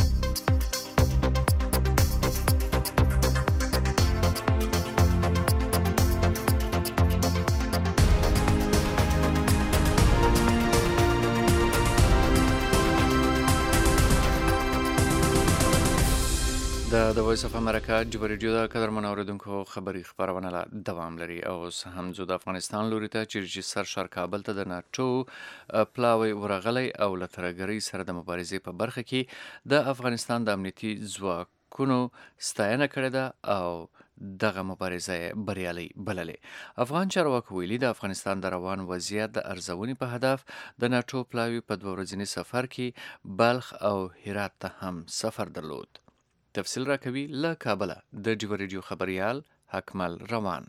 د وایس اف امریکا ډیوا ریډیو د قدرمنو اوریدونکو خبري خبرونه لا دوام لري او هم زو د افغانستان لوري ته چې سر شر کابل ته د ناتو پلاوی ورغلی او لترګری سره د مبارزې په برخه کې د افغانستان د امنیتي ځواکونو ستاینه کړې ده او دغه مبارزه بریالي بللې. افغان چارواکو ویلي د افغانستان د روان وضعیت د ارزونې په هدف د ناتو پلاوی په 2 ورځني سفر کې بلخ او هرات ته هم سفر درلود. تفصیل راکوي له کابل د ډیوا ریډیو خبريال حکمل روان.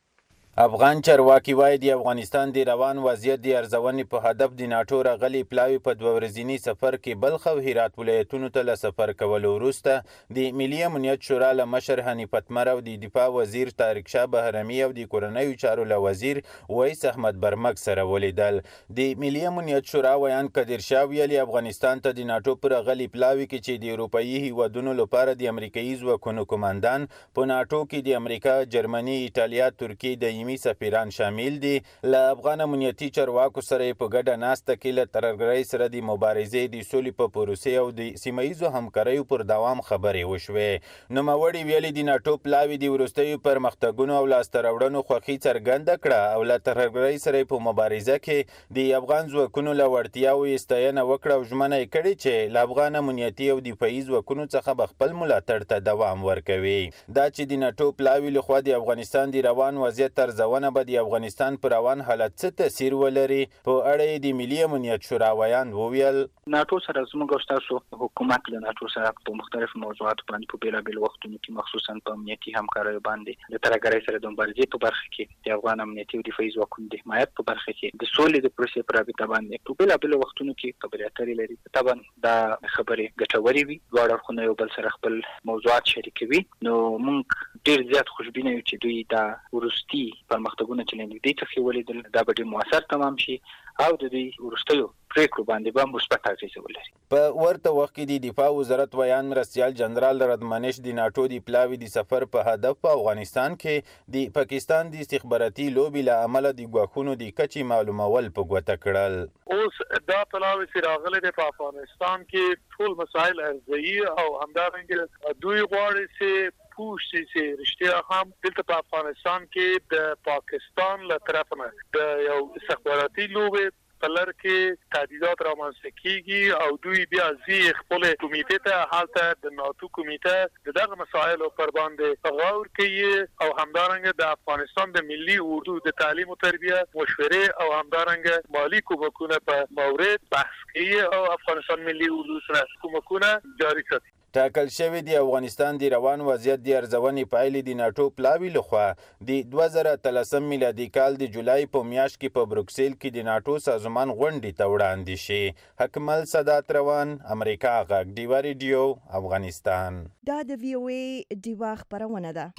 افغان چارواکي وایي د افغانستان د روان وضعیت د ارزونې په هدف د ناتو راغلي پلاوی په 2 ورځني سفر کې بلخ او هرات ولایتونو ته له سفر کولو وروسته د ملي امنیت شورا له مشر حنیف اتمر او د دفاع وزیر طارق شاه بهرمي او د کورنیو چارو له وزیر ویس احمد برمک سره ولیدل. د ملي امنیت شورا ویان قدر شاه ویلي افغانستان ته د ناتو پر راغلي پلاوی کې چې د اروپאי هیوادونو لپاره د امریکایي ځواکونو کمانډان په ناتو کې د امریکا، جرمني، ایټالیا، ترکیه د سفیران شامل دي. له افغان امنیتي چارواکو سره په ګډه ناسته کې له ترګرۍ سره د مبارزې د سولې په پروسې او د سیمایي همکاریو پر دوام خبرې وشوې. نوموړي ویلي د ناتو پلاوی د وروستیو پرمختګونو او لاسته راوړنو خوښي څرګنده کړه او له ترګرۍ سره په مبارزه کې د افغان ځواکونو له وړتیاوو ستاینه وکړه او ژمنه یې کړې چې له افغان امنیتي او دفاعي ځواکونو څخه خپل ملاتړ ته دوام ورکوي. دا چې د ناتو پلاوی لخوا د افغانستان د روان وضعیت ارزونه به د افغانستان پر روان حالت څه تاثیر ولري په اړه د ملي امنیت شورا ویان وویل. ناتو سره زموږ او تاسو حکومت له ناتو سره په مختلفو موضوعاتو باندې په بیلابیلو وختونو کې مخصوصا په امنیتي همکاریو باندې د ترګرۍ سره د مبارزې په برخه کې د افغان امنیتي او دفاعي ځواکونو د حمایت په برخه کې د سولې د پروسې پر رابطه باندې په بیلابیلو وختونو کې خبرې اترې لري. طبعا دا خبرې ګټورې وي، دواړه اړخونه یو بل سره خپل موضوعات شریکوي. نو موږ ډیر زیات خوشبینه یو چې دوی دا ورستي پرمختګونه چې نږدې څخه ولیدل دا به موثر تمام شي او د دې ورستیو پریکړو باندې به مثبت اغیزه ولري. په ورته وخت کې د دفاع وزارت ویان مرستیال جنرال ردمنش د ناتو د پلاوی د سفر په هدف په افغانستان کې د پاکستان د استخباراتي لوبي له عمله د ګواښونو د کچې معلومول په ګوته کړل. اوس دا پلاوی چې راغلي د افغانستان کې ټول مسایل ارزي او همدارنګه دوی غواړي چې پوښتنه چې رښتیا هم دلته په افغانستان کې د پاکستان له طرف نه د یو استخباراتي لوبي پلر کې تهدیدات رامنځته کیږي او دوی بیا ځي خپل کمیټې ته حالته د ناتو کمیټه دغه مسایلو پر باندې غور کوي او همدارنګه د افغانستان د ملي اردو د تعلیم او تربیه مشورې او همدارنګه مالی کومکونه په مورد بحث کوي او افغانستان ملي اردو سره کومکونه جاری کوي. ټاکل شوی دی افغانستان د روان وضعیت د ارزونې پایلې د ناتو پلاوی لخوا د 2013 میلادي کال د جولای په میاشت کې په بروکسل کې د ناتو سازمان غونډې ته وړاندې شي. حکمل صدات روان، امریکا غږ ډیوا ریډیو، افغانستان. دا د وی او ای ډیوا خبرونه ده.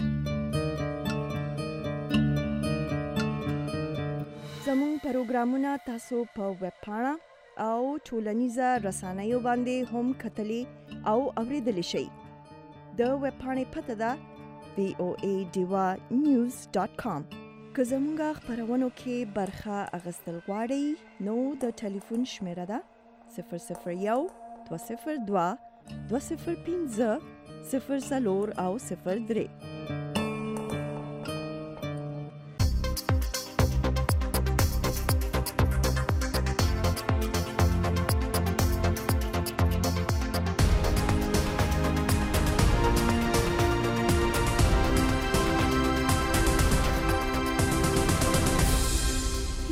زموږ پروګرامونه تاسو په ویب پاڼه او ټولنیزه رسنیو باندې هم کتلی او اوریدلی شئ. د ویب پاڼې پته ده voadivanews.com. که زموږ خپرونو کې برخه اخیستل غواړئ نو د ټلیفون شمیره ده 001 202 205 04 او 03.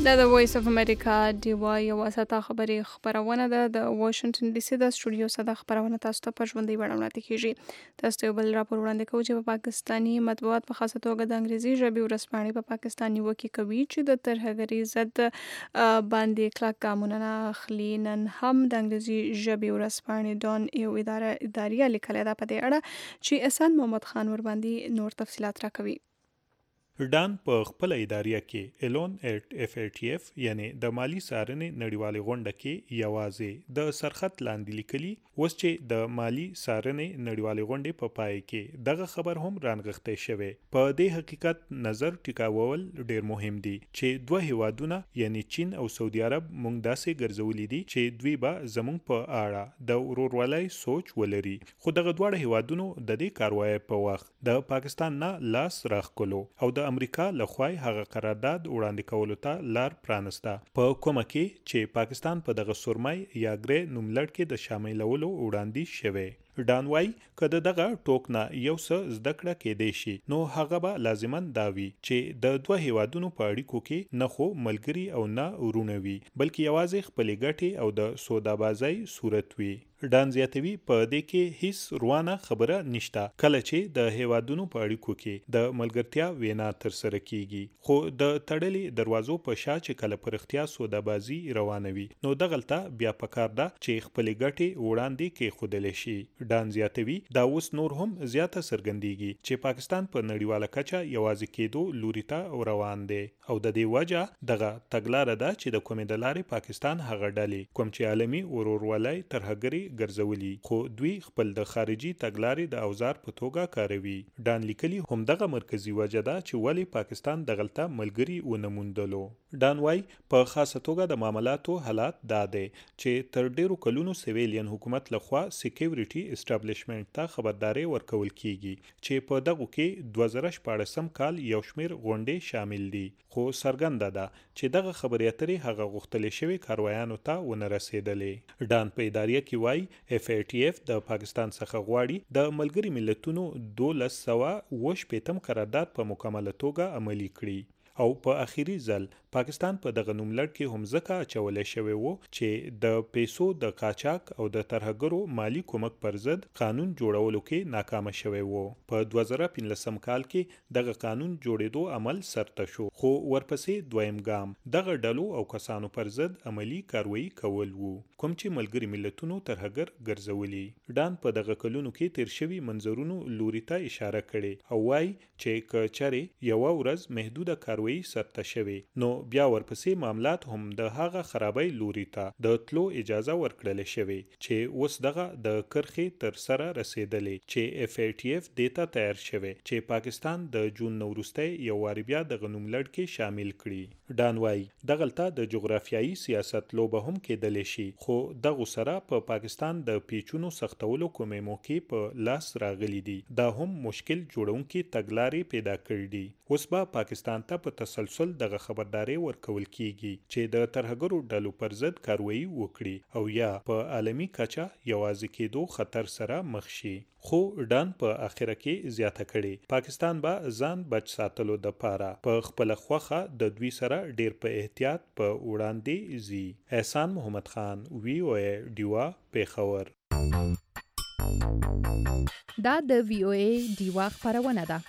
دا د وایس اف امریکا ډیوا یو واسطه خبري خبرونه ده د واشنگټن ډي سي د سټوډیو څخه خبرونه تاسو ته په ژوندۍ بڼه وړاندې کیږي. تاسو ته بل راپور وړاندې کوو چې په پاکستاني مطبوعات په خاصه توګه د انګریزي ژبې ورځپاڼې په پاکستان نیوکه کوي چې د ترهګرۍ ضد باندې کلک ګامونه اخلي. نن هم د انګریزي ژبې ورځپاڼې ډان یو اداري لیکل ده په دې اړه چې احسان محمد خان ور باندې نور تفصيلات راکوي. ډان په خپل اداریه کې الون اف ای ټی اف یعنی د مالی څارنې نړیوالې غونډه کې یوازې د سرخط لاندې لیکلي اوس چې د مالی څارنې نړیوالې غونډې په پای کې دغه خبر هم رانغښتی شوی. په دې حقیقت نظر ټیکاول ډیر مهم دي چې دوه هیوادونه یعنی چین او سعودي عرب مونږ داسې ګرځولي دي چې دوی به زمونږ په اړه د ورورولۍ سوچ ولري، خو دغه دواړه هیوادونو د دې کاروایی په وخت د پاکستان نه لاس راخکلو او د امریکا لخوا هغه قرارداد وړاندې کولو ته لار پرانسته، په کومه کې چې پاکستان په دغه سورمای یا ګری نوملړ کې د شاملولو وړاندیز شوی. ډان وای کله دغه ټوک نه یو څه زده کړه کېدی شي نو هغه به لازمان داوي چې د دوه هیوادونو په اړیکو کې نه خو ملګری او نه ورونه وي بلکې یوازې خپلې ګټې او د سودابازۍ صورت وي. ډان زیاتوي په دې کې هیڅ روانه خبره نشته کله چې د هیوادونو په اړیکو کې د ملګرتیا وینا تر سره کیږي، خو د تړلې دروازو په شا چې کله پرختیا سودابازي روانه وي نو دغلته بیا پکار ده چې خپلې ګټې وړاندې کې خودل شي. ډان زیاتوي دا اوس نور هم زیاته څرګندېږي چې پاکستان په نړیواله کچه یوازې کېدو لوري ته روان دی او د دې وجه دغه تګلاره ده چې د کومې د لارې پاکستان هغه ډلې کوم چې عالمي ورورولۍ ترهګري ګرځولي خو دوی خپل د خارجي تګلارې د اوزار په توګه کاروي. ډان لیکلي هم دغه مرکزی وجه ده چې ولی پاکستان دغلته ملګری ونه موندلو. ډان وای په خاصه توګه د معاملاتو حالات دا دی چې تر ډیرو کلونو سیویلین حکومت لخوا سکیورټي اسټابلیشمنت ته خبرداري ورکول کیږي چې په دغه کې 2014 کال یو شمیر غونډې شامل دي، خو څرګنده ده چې دغه خبرې اترې هغه غوښتل شوی کاروایانو ته ونه رسیدلې. ډان په اداریه کې وای اف ای ټی اف د پاکستان څخه غواړي د ملګری ملتونو 1280 قرارداد په مکمله توګه عملي کړي او په اخیری ځل پاکستان په دغه نوملړ کې هم ځکه اچولی شوی وو چې د پیسو د قاچاق او د ترهګرو مالی کومک پر ضد قانون جوړولو کې ناکامه شوی وو. په 2015 کال کې دغه قانون جوړېدو عمل سرته شو، خو ورپسې دویم ګام دغه ډلو او کسانو پر ضد عملی کاروایی کول وو کوم چې ملګری ملتونو ترهګر ګرځولي. ډان په دغه کلونو کې تیر شوی منظرونو لوري ته اشاره کړي او وای چې کچره یو ورځ محدوده کاروایی سرته شوی نو بیا ورپسې معاملات هم د هغه خرابای لوري ته د تلو اجازه ورکړل شوی چې اوس دغه د کرخې تر سره رسیدلې چې اف ای ټی اف دیتا تیار شوی چې پاکستان د جون نورسته یو واری بیا د غنوملړ کې شامل کړي. ډان وای دغلته د جغرافیایي سیاست لوبه هم کېدل شي، خو دغه سره په پاکستان د پیچونو سختولو کومې موقع په لاس راغلي دي دا هم مشکل جوړونکي تګلارې پیدا کړې دي. اوس به پاکستان ته په تسلسل دغه خبرداري ورکول کیږي چې د ترهګرو ډلو پر ضد کاروایی وکړي او یا په عالمي کچه یوازې کېدو خطر سره مخ شي. خو ډان په اخره کې زیاته کړي پاکستان به ځان بچ ساتلو د پاره په خپل خوخه د دوی سره ډیر په احتیاط په وړاندې زی. احسان محمد خان وی او ای ډیوا پیښور. دا د وی او ای ډیوا خبرونه ده.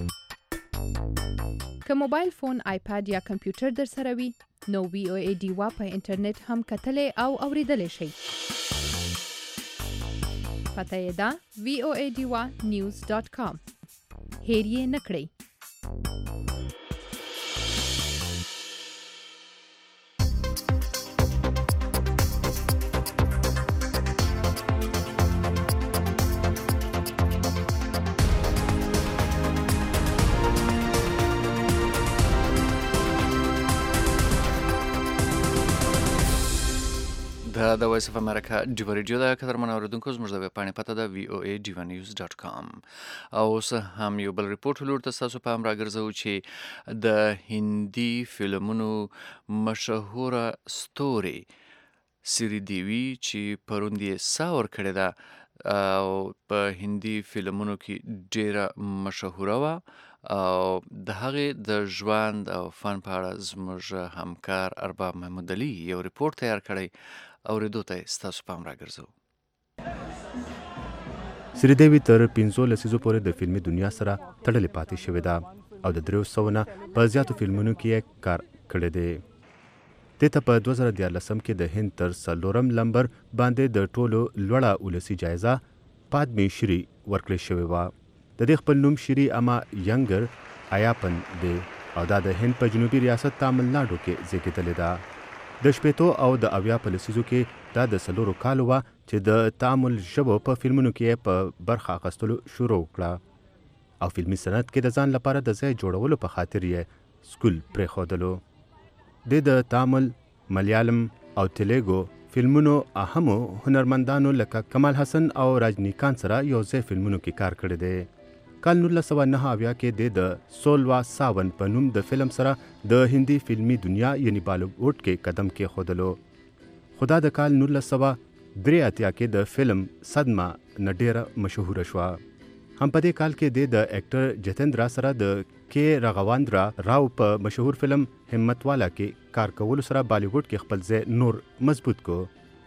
که موبایل فون، آیپاد یا کمپیوټر در سره وي نو وی او ای ډیوا په انټرنیټ هم کتلی او اوریدلی شئ. پته یې ده voadewa.news.com. هیر یې نه کړئ. د وایس اف امریکا ډیوا ریډیو د قدرمن اوریدونکو زموږ د ویبپاڼې پته ده voadewa.news.com. او اوس هم یو بل ریپورټ ولور تاسو په امر راګرځو چې د هندي فلمونو مشهوره ستوري سری دیوی چې پروند یې ساور کړی ده او په هندي فلمونو کې ډیره مشهوره وه او د هغې د ژوند او فن په اړه زموږ همکار ارباب محمود علي یو ریپورټ تیار کړی اورېدو ته یې ستاسو پام راګرځو. سریدیوي تر 15 لسیزو پورې د فلمي دنیا سره تړلې پاتې شوې ده او د 300 نه په زیاتو فلمونو کې یې کار کړی دی. دې ته په 2014 کې د هند تر 4 نمبر باندې د ټولو لوړه ولسي جایزه پادمی شری ورکړل شوې وه. د دې خپل نوم شری اما ینګر ایاپن دی او دا د هند په جنوبي ریاست تامل ناډو کې زیږېدلې ده. د 80 او د 80 په لسیزو کې دا د 4 کالو وه چې د تامل ژبو په فلمونو کې په برخه اخیستلو شروع کړه او فلمي صنعت کې د ځان لپاره د ځای جوړولو په خاطر یې سکول پرېښودلو. د تامل، ملیالم او تیلګو فلمونو اهمو هنرمندانو لکه کمال حسن او راجنیکانت سره یو ځای فلمونو کې کار کړی دی. کال 1999 کې د سولوا ساون په نوم د فلم سره د هندي فلمي دنیا یعنی بالیووډ کې قدم کېښودلو. خو دا د کال 1983 کې د فلم صدمه نه ډیره مشهوره شوه. هم په دې کال کې د اکټر جتیندرا سره د کې راغواندرا راو په مشهور فلم همت والا کې کار کولو سره بالیووډ کې خپل ځای نور مضبوط کو.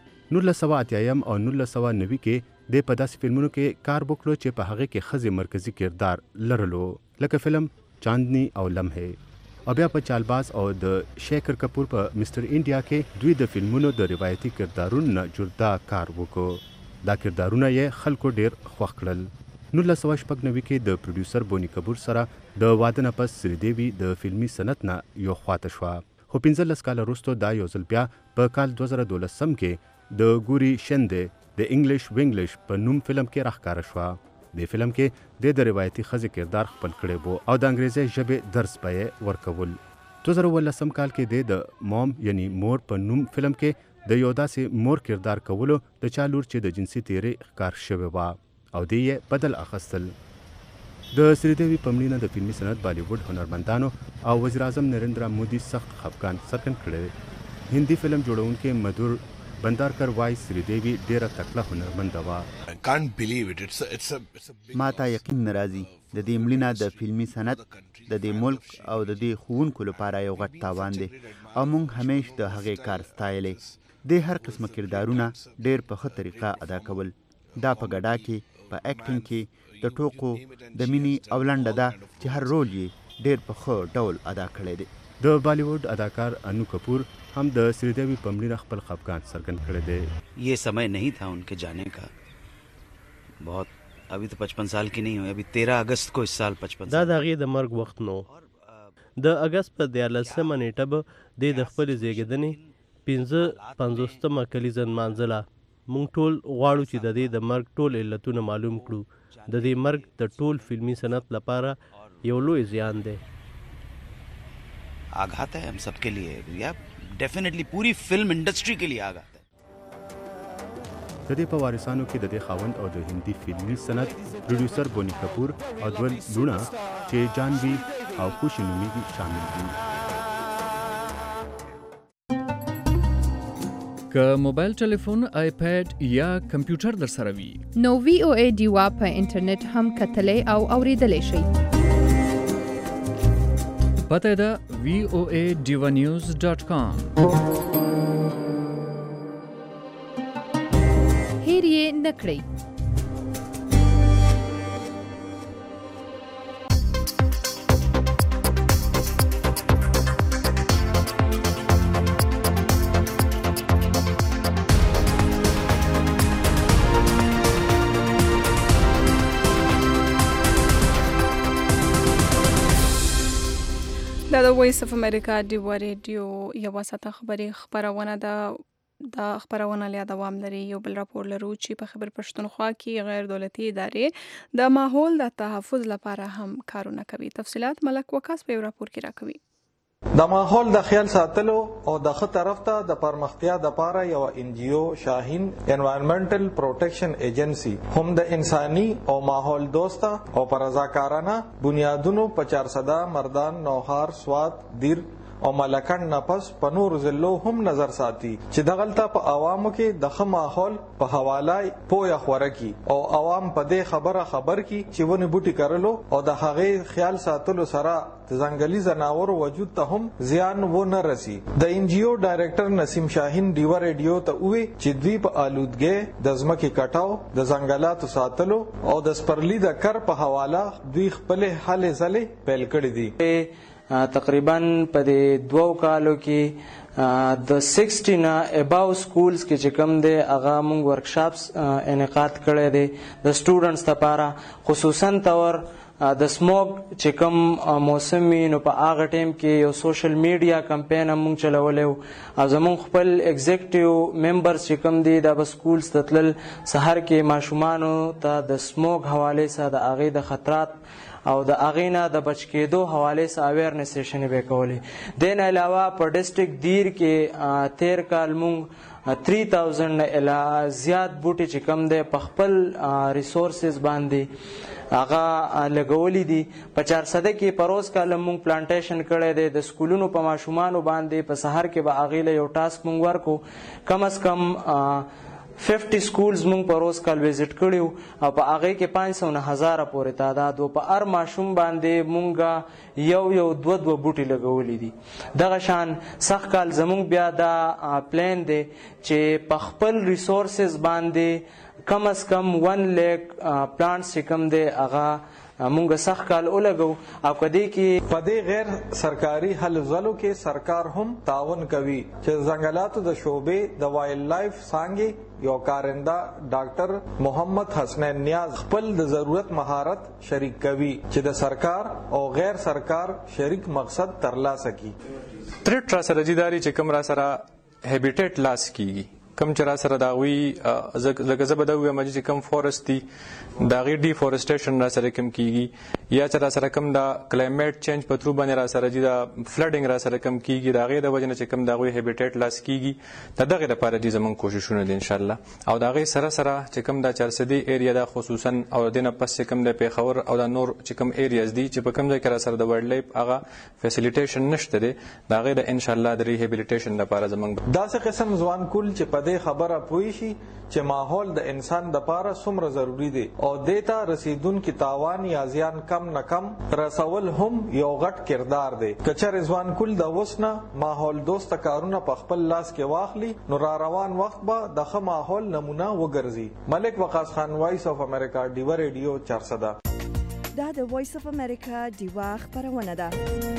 1980 او 1990 کې د په داسې فلمونو کې کار وکړو چې په هغه کې ښځې مرکزي کردار لرلو لکه فلم چاندنی او لمحې او بیا په چالباز او د شیکر کپور په مسټر انډیا کې دوی د فلمونو د روایتي کردارونو نه جدا کار وکړو. دا کردارونه یې خلکو ډیر خوښ کړل. 1996 کې د پروډیوسر بونی کپور سره د واده نه پس سریدیوي د فلمي صنعت نه یو خواته شوه. خو 15 کاله وروسته دا یو ځل بیا په کال 2012 کې د ګوري شنده د انګلیش وینګلیش په نوم فلم کې راښکاره شوه. د فلم کې د روایتي ښځې کردار خپل کړی وو او د انګریزي ژبې درس به یې ورکول. 2018 کال کې د موم یعنی مور په نوم فلم کې د یو داسې مور کردار کولو د چا لور چې د جنسي تیرې ښکار شوې وه او دې یې بدل اخیستل. د سریدیوي په مړینه د فلمي صنعت بالیووډ هنرمندانو او وزیر اعظم نریندرا مودي سخت خفګان څرګند کړی. هندي فلم جوړونکي مدور بندارکر وای سریدیوي ډیره تکړه هنرمنده وه. ما ته یقین نه راځي د دې مړینه د فلمي صنعت د دې ملک او د دې ښوونکو لپاره یو غټ تاوان دی او موږ همیش د هغې کار ستایلی. د هر قسمه کردارونه ډیر په ښه طریقه ادا کول. دا په ګډا کې، په اکټینګ کې، د ټوکو، د مینې او لنډه ده چې هر رول یې ډیر په ښه ډول ادا کړی دی. د بالیووډ اداکار انو کپور हम द श्रीदेवी पमड़ीना खपल खफगान सरगन खड़े दे. ये समय नहीं था उनके जाने का. बहुत अभी तो 55 साल की नहीं हुई. अभी 13 अगस्त को इस साल 55 دا دغه د مرګ وخت نو د اگست په 13 نیټه به د خپل زیږیدنې 55مه کلیزن مانځله. مونږ ټول غواړو چې د دې د مرګ ټول علتونه معلوم کړو. د دې مرګ د ټول فلمي صنعت لپاره یو لوی زیان دی. आघात है हम सबके लिए या डेफिनेटली पूरी फिल्म इंडस्ट्री के लिए आघात है. د دې په وارثانو کې د دې خاوند او د هندي فلمي صنعت پروډیوسر بونی کپور او دوه لونه چې جانوي او خوشي نومي شامل دي. که موبایل ټلیفون، آیپیډ یا کمپیوټر در سره وي نو وی او ای ډیوا په انټرنیټ هم کتلی او اوریدلی شئ. پته ده voaDivanews.com. هیر یې نه کړئ. دا د وایس اف امریکا ډیوا ریډیو یوه ساعته خبري خبرونه ده. دا خبرونه لیا دوام لري. یو بل راپور لرو چې په خبر پښتونخوا کې غیر دولتي ادارې د ماحول د تحفظ لپاره هم کارونه کوي. تفصيلات ملک وکاس په راپور کې راکوي. د ماحول د خیال ساتلو او د ښه طرف ته د پرمختیا د پاره یو NGO شاهین انوایرنمنټل پروټیکشن ایجنسی هم د انساني او ماحول دوسته او پر رضاکارانه بنیادونو په 400 مردان، نوهار، سوات، دیر او ملکن نفس په نور ضلعو هم نظر ساتي چې دغلته په عوامو کې د ښه ماحول په حواله پوهه خوره کی او عوام په دې خبره خبر کی چې ونې بوټي کرلو او د هغې خیال ساتلو سره د ځنګلي ځناورو وجود ته هم زیان ونه رسی. د NGO ډایرکټر نسیم شاهین ډیوا ریډیو ته وویل چې دوی په آلودګۍ د ځمکې کټاو د ځنګلاتو ساتلو او د سپرلي د کر په حواله دوی خپلې هلې ځلې پیل کړي دي. تقریبا په دې 2 کالو کې د 60 نه اباو سکولز کې چې کوم دی هغه موږ ورکشاپس انعقاد کړی دی د سټوډنټس لپاره، خصوصا تور د سموک چې کوم موسم وي نو په هغه ټیم کې یو سوشل میډیا کمپین هم موږ چلولی و او زموږ خپل ایگزیکټیو ممبرز چې کوم دي دا به سکولز ته تلل، سهار کې ماشومانو ته د سموک حوالې سره د هغې د خطرات او د هغې نه د بچ کېدو حوالې سره اویرنس سیشنې به یې کولې. دې نه علاوه په ډسټرکټ دیر کې 13 کال موږ 3000 نه زیات بوټي چې کم دی په خپل ریسورسز باندې هغه لګولی دي. په 400 کې په روز کال موږ پلانټیشن کړی دی. د سکولونو په ماشومانو باندې په سهار کې به هغې له یو ټاسک موږ ورکو، کم از کم 50 سکولز موږ په روز کال ویزټ کړي او په هغې کې 500 نه 1000 پورې تعداد و. په هر ماشوم باندې موږ یو 2 بوټي لګولی دي. دغه شان سخت کال زموږ بیا دا پلان دی چې په خپل ریسورسز باندې کم از کم 1 لیک پلانټس چې کوم دی هغه مونږ سخت کال ولګو او کدی کې په دې غیر سرکاري هلو ځلو کې سرکار هم تعاون کوي چې ځنګلاتو د شعبې د وایلډ لایف څانګې یو کارنده ډاکټر محمد حسنین نیاز خپل د ضرورت مهارت شریک کوي چې د سرکار او غیر سرکار شریک مقصد ترلاسه کی. تریټ را سره جداري چې کوم را سره هابیټیټ لاس کیږي کم چې را سره د هغوی لکه زه به دا ووایم چې کوم فورسټ دي د هغې ډیفورسټیشن را سره کم کیږي یا چې را سره کوم د کلایمیټ چینج په تھرو باندې را سره چې د فلډینګ را سره کم کیږي د هغې د وجې نه چې کوم د هغوی هابیټیټ لاس کیږي د دغې لپاره دې زموږ کوششونه دي انشاءالله. او د هغې سره سره چې کوم د 400 ایریا ده خصوصا او د نه پس چې کوم د پیښور او د نور چې کوم ایریاز دي چې په کوم ځای کې را سره د وایلډ لایف هغه فیسیلیټیشن نشته دی د هغې د انشاءالله د ریهیبلیټیشن لپاره زموږ داسې قسم ځوان کول چې په دې خبره پوه شي چې ماحول د انسان دپاره څومره ضروری دی او دې ته رسیدونکي تاوان یا زیان کم نه کم رسول هم یو غټ کردار دی. که چېرې ځوان کول د اوس نه ماحول دوسته کارونه په خپل لاس کې واخلي نو را روان وخت به د ښه ماحول نمونه وګرځي. ملک وقاص خان، وایس اف امریکا، ډیوا ریډیو 400. دا د وایس اف امریکا ډیوا خپرونه ده.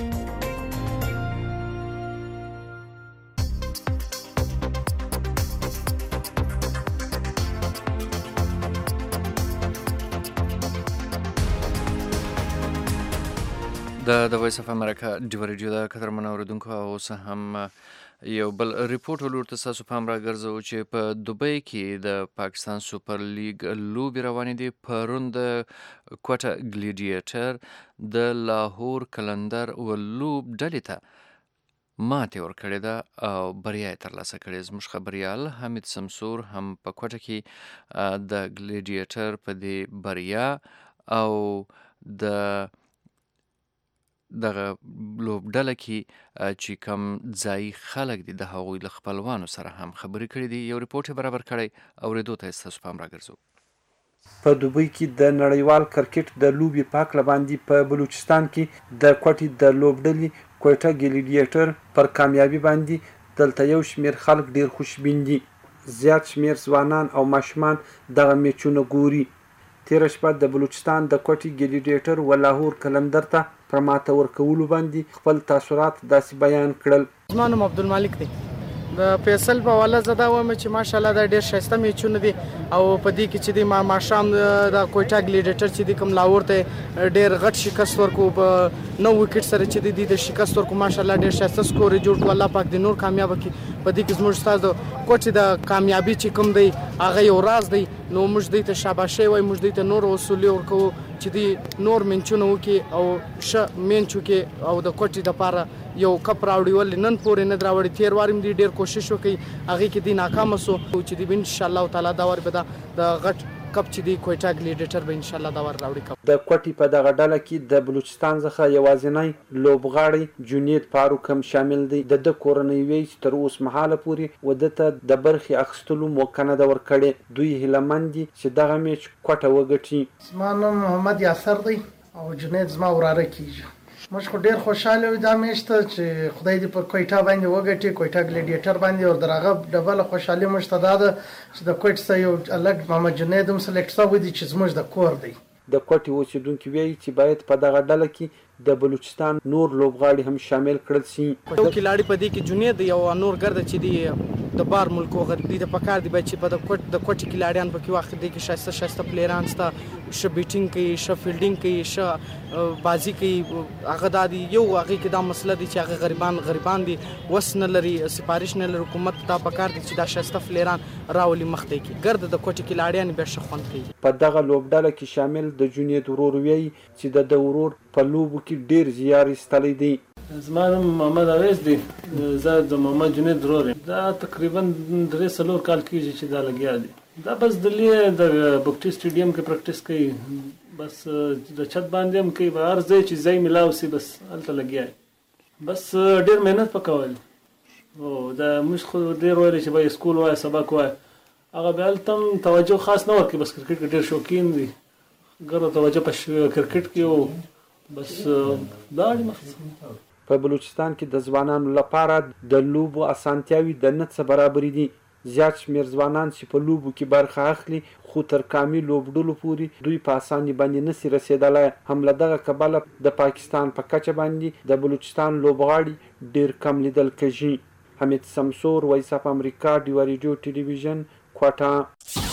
د وایس اف امریکا ډیوا ریډیو د قدرمنو اوریدونکو اوس هم یو بل ریپورټ ولورته تاسو پام راګرځو چې په دوبۍ کې د پاکستان سوپر لیګ لوبې روانې دي. پرون د کوټه ګلیډیټر د لاهور کلندر ولوب ډلې ته ماتې ورکړې ده او بریا یې ترلاسه کړې. زموږ خبریال حمید سمسور هم په کوټه کې د ګلیډیټر په دې بریا او د دغه لوبډله کې چې کوم ځایي خلک دي د هغوی له خپلوانو سره هم خبرې کړې دي. یو ریپورټ یې برابر کړی، اورېدو ته یې ستاسو پام راګرځو. په دوبۍ کې د نړیوال کرکټ د لوبې په هکله باندې په بلوچستان کې د کوټې د لوبډلې کوټه ګلیډیټر پر کامیابي باندې دلته یو شمېر خلک ډېر خوشبین دي. زیات شمېر ځوانان او ماشومان دغه میچونه ګوري. تېره شپه د بلوچستان د کوټې ګلیډیټر و لاهور کلندر ته پر ماته ورکولو باندې خپل تاثرات داسې بیان کړل. زما نوم عبدالمالک دی. د فیصل په حواله زه دا وایم چې ماشاءالله دا ډېر ښایسته میچونه دي او په دې کې چې دی ماښام د کوټه ګلیډیټر چې دی کوم لاهور ته ډېر غټ شکست ورکو په 9 وکټ سره چې دی د شکست ورکو. ماشاءالله ډېر ښایسته سکور یې جوړ کړو. الله پاک دې نور کامیابه کړي. په دې کې زموږ استاد د کوټې د کامیابي چې کوم دی هغه یو راز دی نو موږ دوی ته شاباشي وایو. موږ دوی ته نور وصولې ورکوو چې دی نور منچونه وکړي او ښه منچ وکړي او د کوټې دپاره یو کپ راوړي. ولې نن پورې نه راوړي، تېر وار هم دوی ډېر کوشش وکړي، هغې کې دوی ناکامه سو چې دوی انشاءالله تعالی دا وار به د غټ کپ چې دی کوټا ګلیډیټر به ان شاء الله دا ور راوړي. د کوټي په دغه ډله کې د بلوچستان څخه یوازینی لوبغاړی جنید فاروق هم شامل دی. د کورنۍ وی چې تر اوس مهاله پورې ودته د برخي اخستلو موقع نه د ورکړې. دوی هیلمند دي چې دغه میچ کوټه وګټي. زما نوم محمد یاسر دی او جنید زما وراره کیږي. موږ خو ډیر خوشاله یو دا میچ ته چې خدای دې پر کوټا باندې وګټي، کوټا ګلیډیټر باندې، او درغه ډبل خوشاله موږ ته دا ده چې د کوټ سره یو الګ محمد جنید هم سلیکټ شوی دی چې زموږ د کور دی. د کوټي اوسیدونکو وی چې باید په دغه ډله کې د بلوچستان نور لوبغاړي هم شامل کړل شي. یو کلاړي په دې کې جنید یو نور ګرد چې دی د بار ملکو غردي د پکار دی چې په د کوټي کلاړیان په کې وخت دی کې شایسته پلیران ستا ش بیټینګ کوي، ش فیلډینګ کوي، ش بازی کوي. هغه د یو هغه کې دا مسله دی چې هغه غریبان دي، وس نه لري، سپارښت نه لري. حکومت دا پکار دی چې دا شایسته پلیران راولي مخته کې ګرد د کوټي کلاړیان به شخوند کوي. په دغه لوبډله کې شامل د جنید ورور وی چې د ورور په لوبو کې ډیر زیار ایستلی دی. زما نوم محمد اویس دی، زه د محمد جنید ورور یم. دا تقریبا 3-4 کال کېږي چې دا لګیا دی. دا بس دلې د بوکټي سټیډیم کې پریکټیس کوي، بس د چت باندې هم کوي، به هر ځای چې ځای ملاو سي بس هلته لګیا دی. بس ډیر مهنت پکول او دا موږ خو ډیر ویل چې به سکول وای سبق وای، هغه به هلته توجه خاص نه ورکوي. بس کرکټ کې ډیر شوقین دي، ګرو توجه په کرکټ کې او بس دا دی مقصد. په بلوچستان کې د ځوانانو لپاره د لوبو اسانتیاوي د نه څه برابرې دي. زیات شمیر ځوانان چې په لوبو کې برخه اخلي خو تر کامل لوبډلو پورې دوی په اسانۍ باندې نشي رسېدلی. هم له دغه کبله د پاکستان په کچه باندې د بلوچستان لوبغاړي ډیر کم لیدل کېږي. حمید سمسور، وایس اف امریکا، ډیوا ریډیو ټلویزیون، کوټه.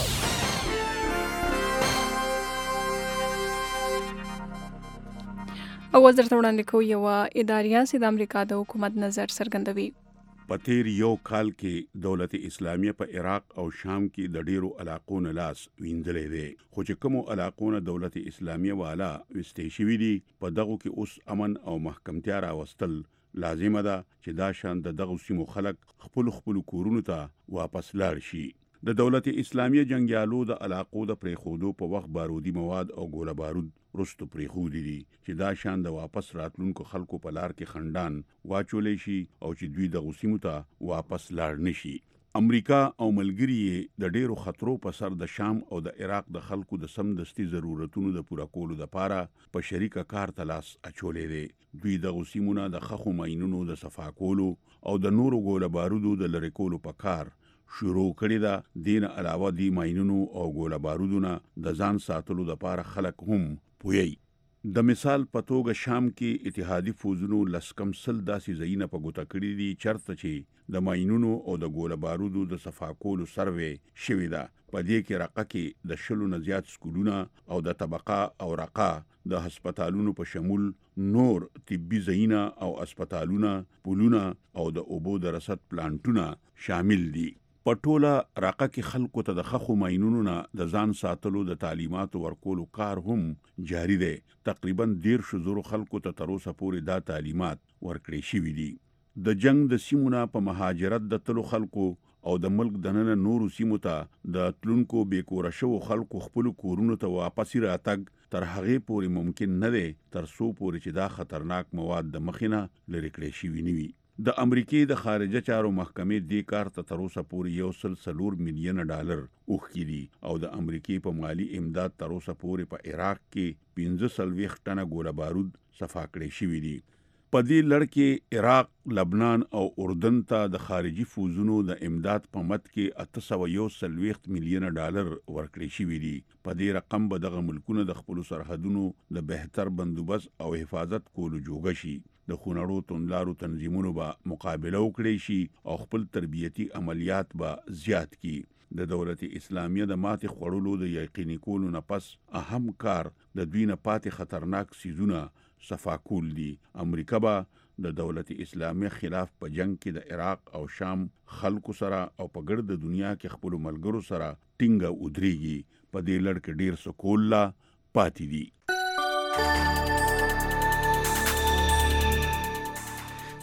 او وزارت وړاندې کوي یو اداریه چې د امریکا د حکومت نظر څرګندوي. په تیر یو کال کې دولت اسلامیه په عراق او شام کې د ډیرو علاقو نه لاس وینځلې دي، خو چې کومو علاقو نه دولت اسلامیه والا وستې شوي دي په دغه کې اوس امن او محکمتیا راوستل لازمه ده چې دا شان د دغه سیمو خلک خپل کورونو ته واپس لاړ شي. د دولت اسلامیه جنگیالو د علاقو د پریخودو په وخت بارودي مواد او ګوله بارود رستو پریخودي دي چې دا شان د واپس راتلونکو خلکو په لار کې خندان واچولې شي او چې دوی د غسیمو ته واپس لاړ نشي. امریکا او ملګری د ډیرو خطرو په سر د شام او د عراق د خلکو د سمدستي ضرورتونو د پوره کولو لپاره په شریکه کار تلاش اچولې دي. دوی د غسیمونو د خخو ماینونو د صفا کولو او د نورو ګوله بارودو د لری کولو په کار شروع کړی دا. دین علاوه دی ماینونو او ګوله بارودونه د ځان ساتلو لپاره خلک هم پوي. د مثال په توګه شام کې اتحادی فوجونو لسکم سل داسې ځایونه په ګوته کړي دي چرته چې د ماینونو او د ګوله بارودو د صفا کولو سروې شوې ده. په دې کې رقه کې د 10 نه زیات سکولونه او د طبقه او رقه د هسپتالونو په شمول نور طبي ځایونه او هسپتالونه، پولونه او د اوبو د رسد پلانټونه شامل دي. په ټوله راقه کې خلکو ته د خخو ماینونو نه د ځان ساتلو د تعلیماتو ورکولو کار هم جاری دی. تقریبا 150 خلکو ته تر اوسه پورې دا تعلیمات ورکړې شوي دي. د جنگ د سیمونه په مهاجرت د تلو خلکو او د ملک دننه نورو سیمو ته د تلونکو بیکوره شو خلکو خپل کورونو ته واپس راتګ تر هغه پورې ممکن نه دی تر څو پورې چې دا خطرناک مواد د مخینه لري کړی شي وي. د امریکای د خارجه چارو محکمې دې کار ته تر اوسه پورې $1.4 مليون اوښکي دي او د امریکای په مالی امداد تر اوسه پورې په عراق کې 15 ټنه ګوله بارود صفا کړی شوي دي. په دې لړ کې عراق، لبنان او اردن ته د خارجي فوجونو د امداد په مد کې $841 مليون ورکړی شوي دي. په دې رقم به دغه ملکونه د خپل سرحدونو د بهتر بندوبست او حفاظت کولو جوګه شي. د خونړو توندلارو تنظیمونو به مقابله وکړي شي او خپل تربیتی عملیات به زیات کی. د دولت اسلامیه د ماتې خوړلو د یقیني کولو نه پس اهم کار د دوی نه پاتې خطرناک سیزونه صفا کول دي. امریکا به د دولت اسلامیه خلاف په جنگ کې د عراق او شام خلکو سره او په ګرد دنیا کې خپل ملګرو سره ټینګه ودرېږي. په دې لړ کې ډیر سکول لا پاتې دي.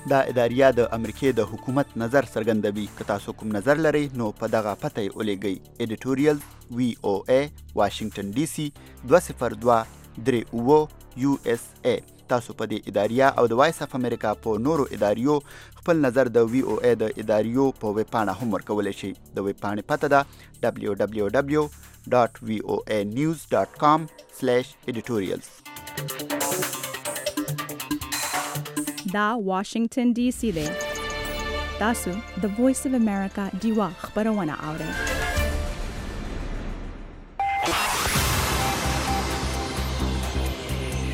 دا اداریه د امریکای د حکومت نظر څرګندوي. که تاسو کوم نظر لرئ نو په دغه پته یې ولیږئ. editorial VOA واشنگټن DC 20238 USA. تاسو په دې اداریه او د وایس اف امریکا په نورو اداریو خپل نظر د VOA د اداریو په ویب پاڼه هم ورکولی شئ. د ویب پاڼې پته ده www.voanews.com/editorials. دا واشنگټن DC دی. تاسو د وایس اف امریکا دیوا خبرونه اورئ.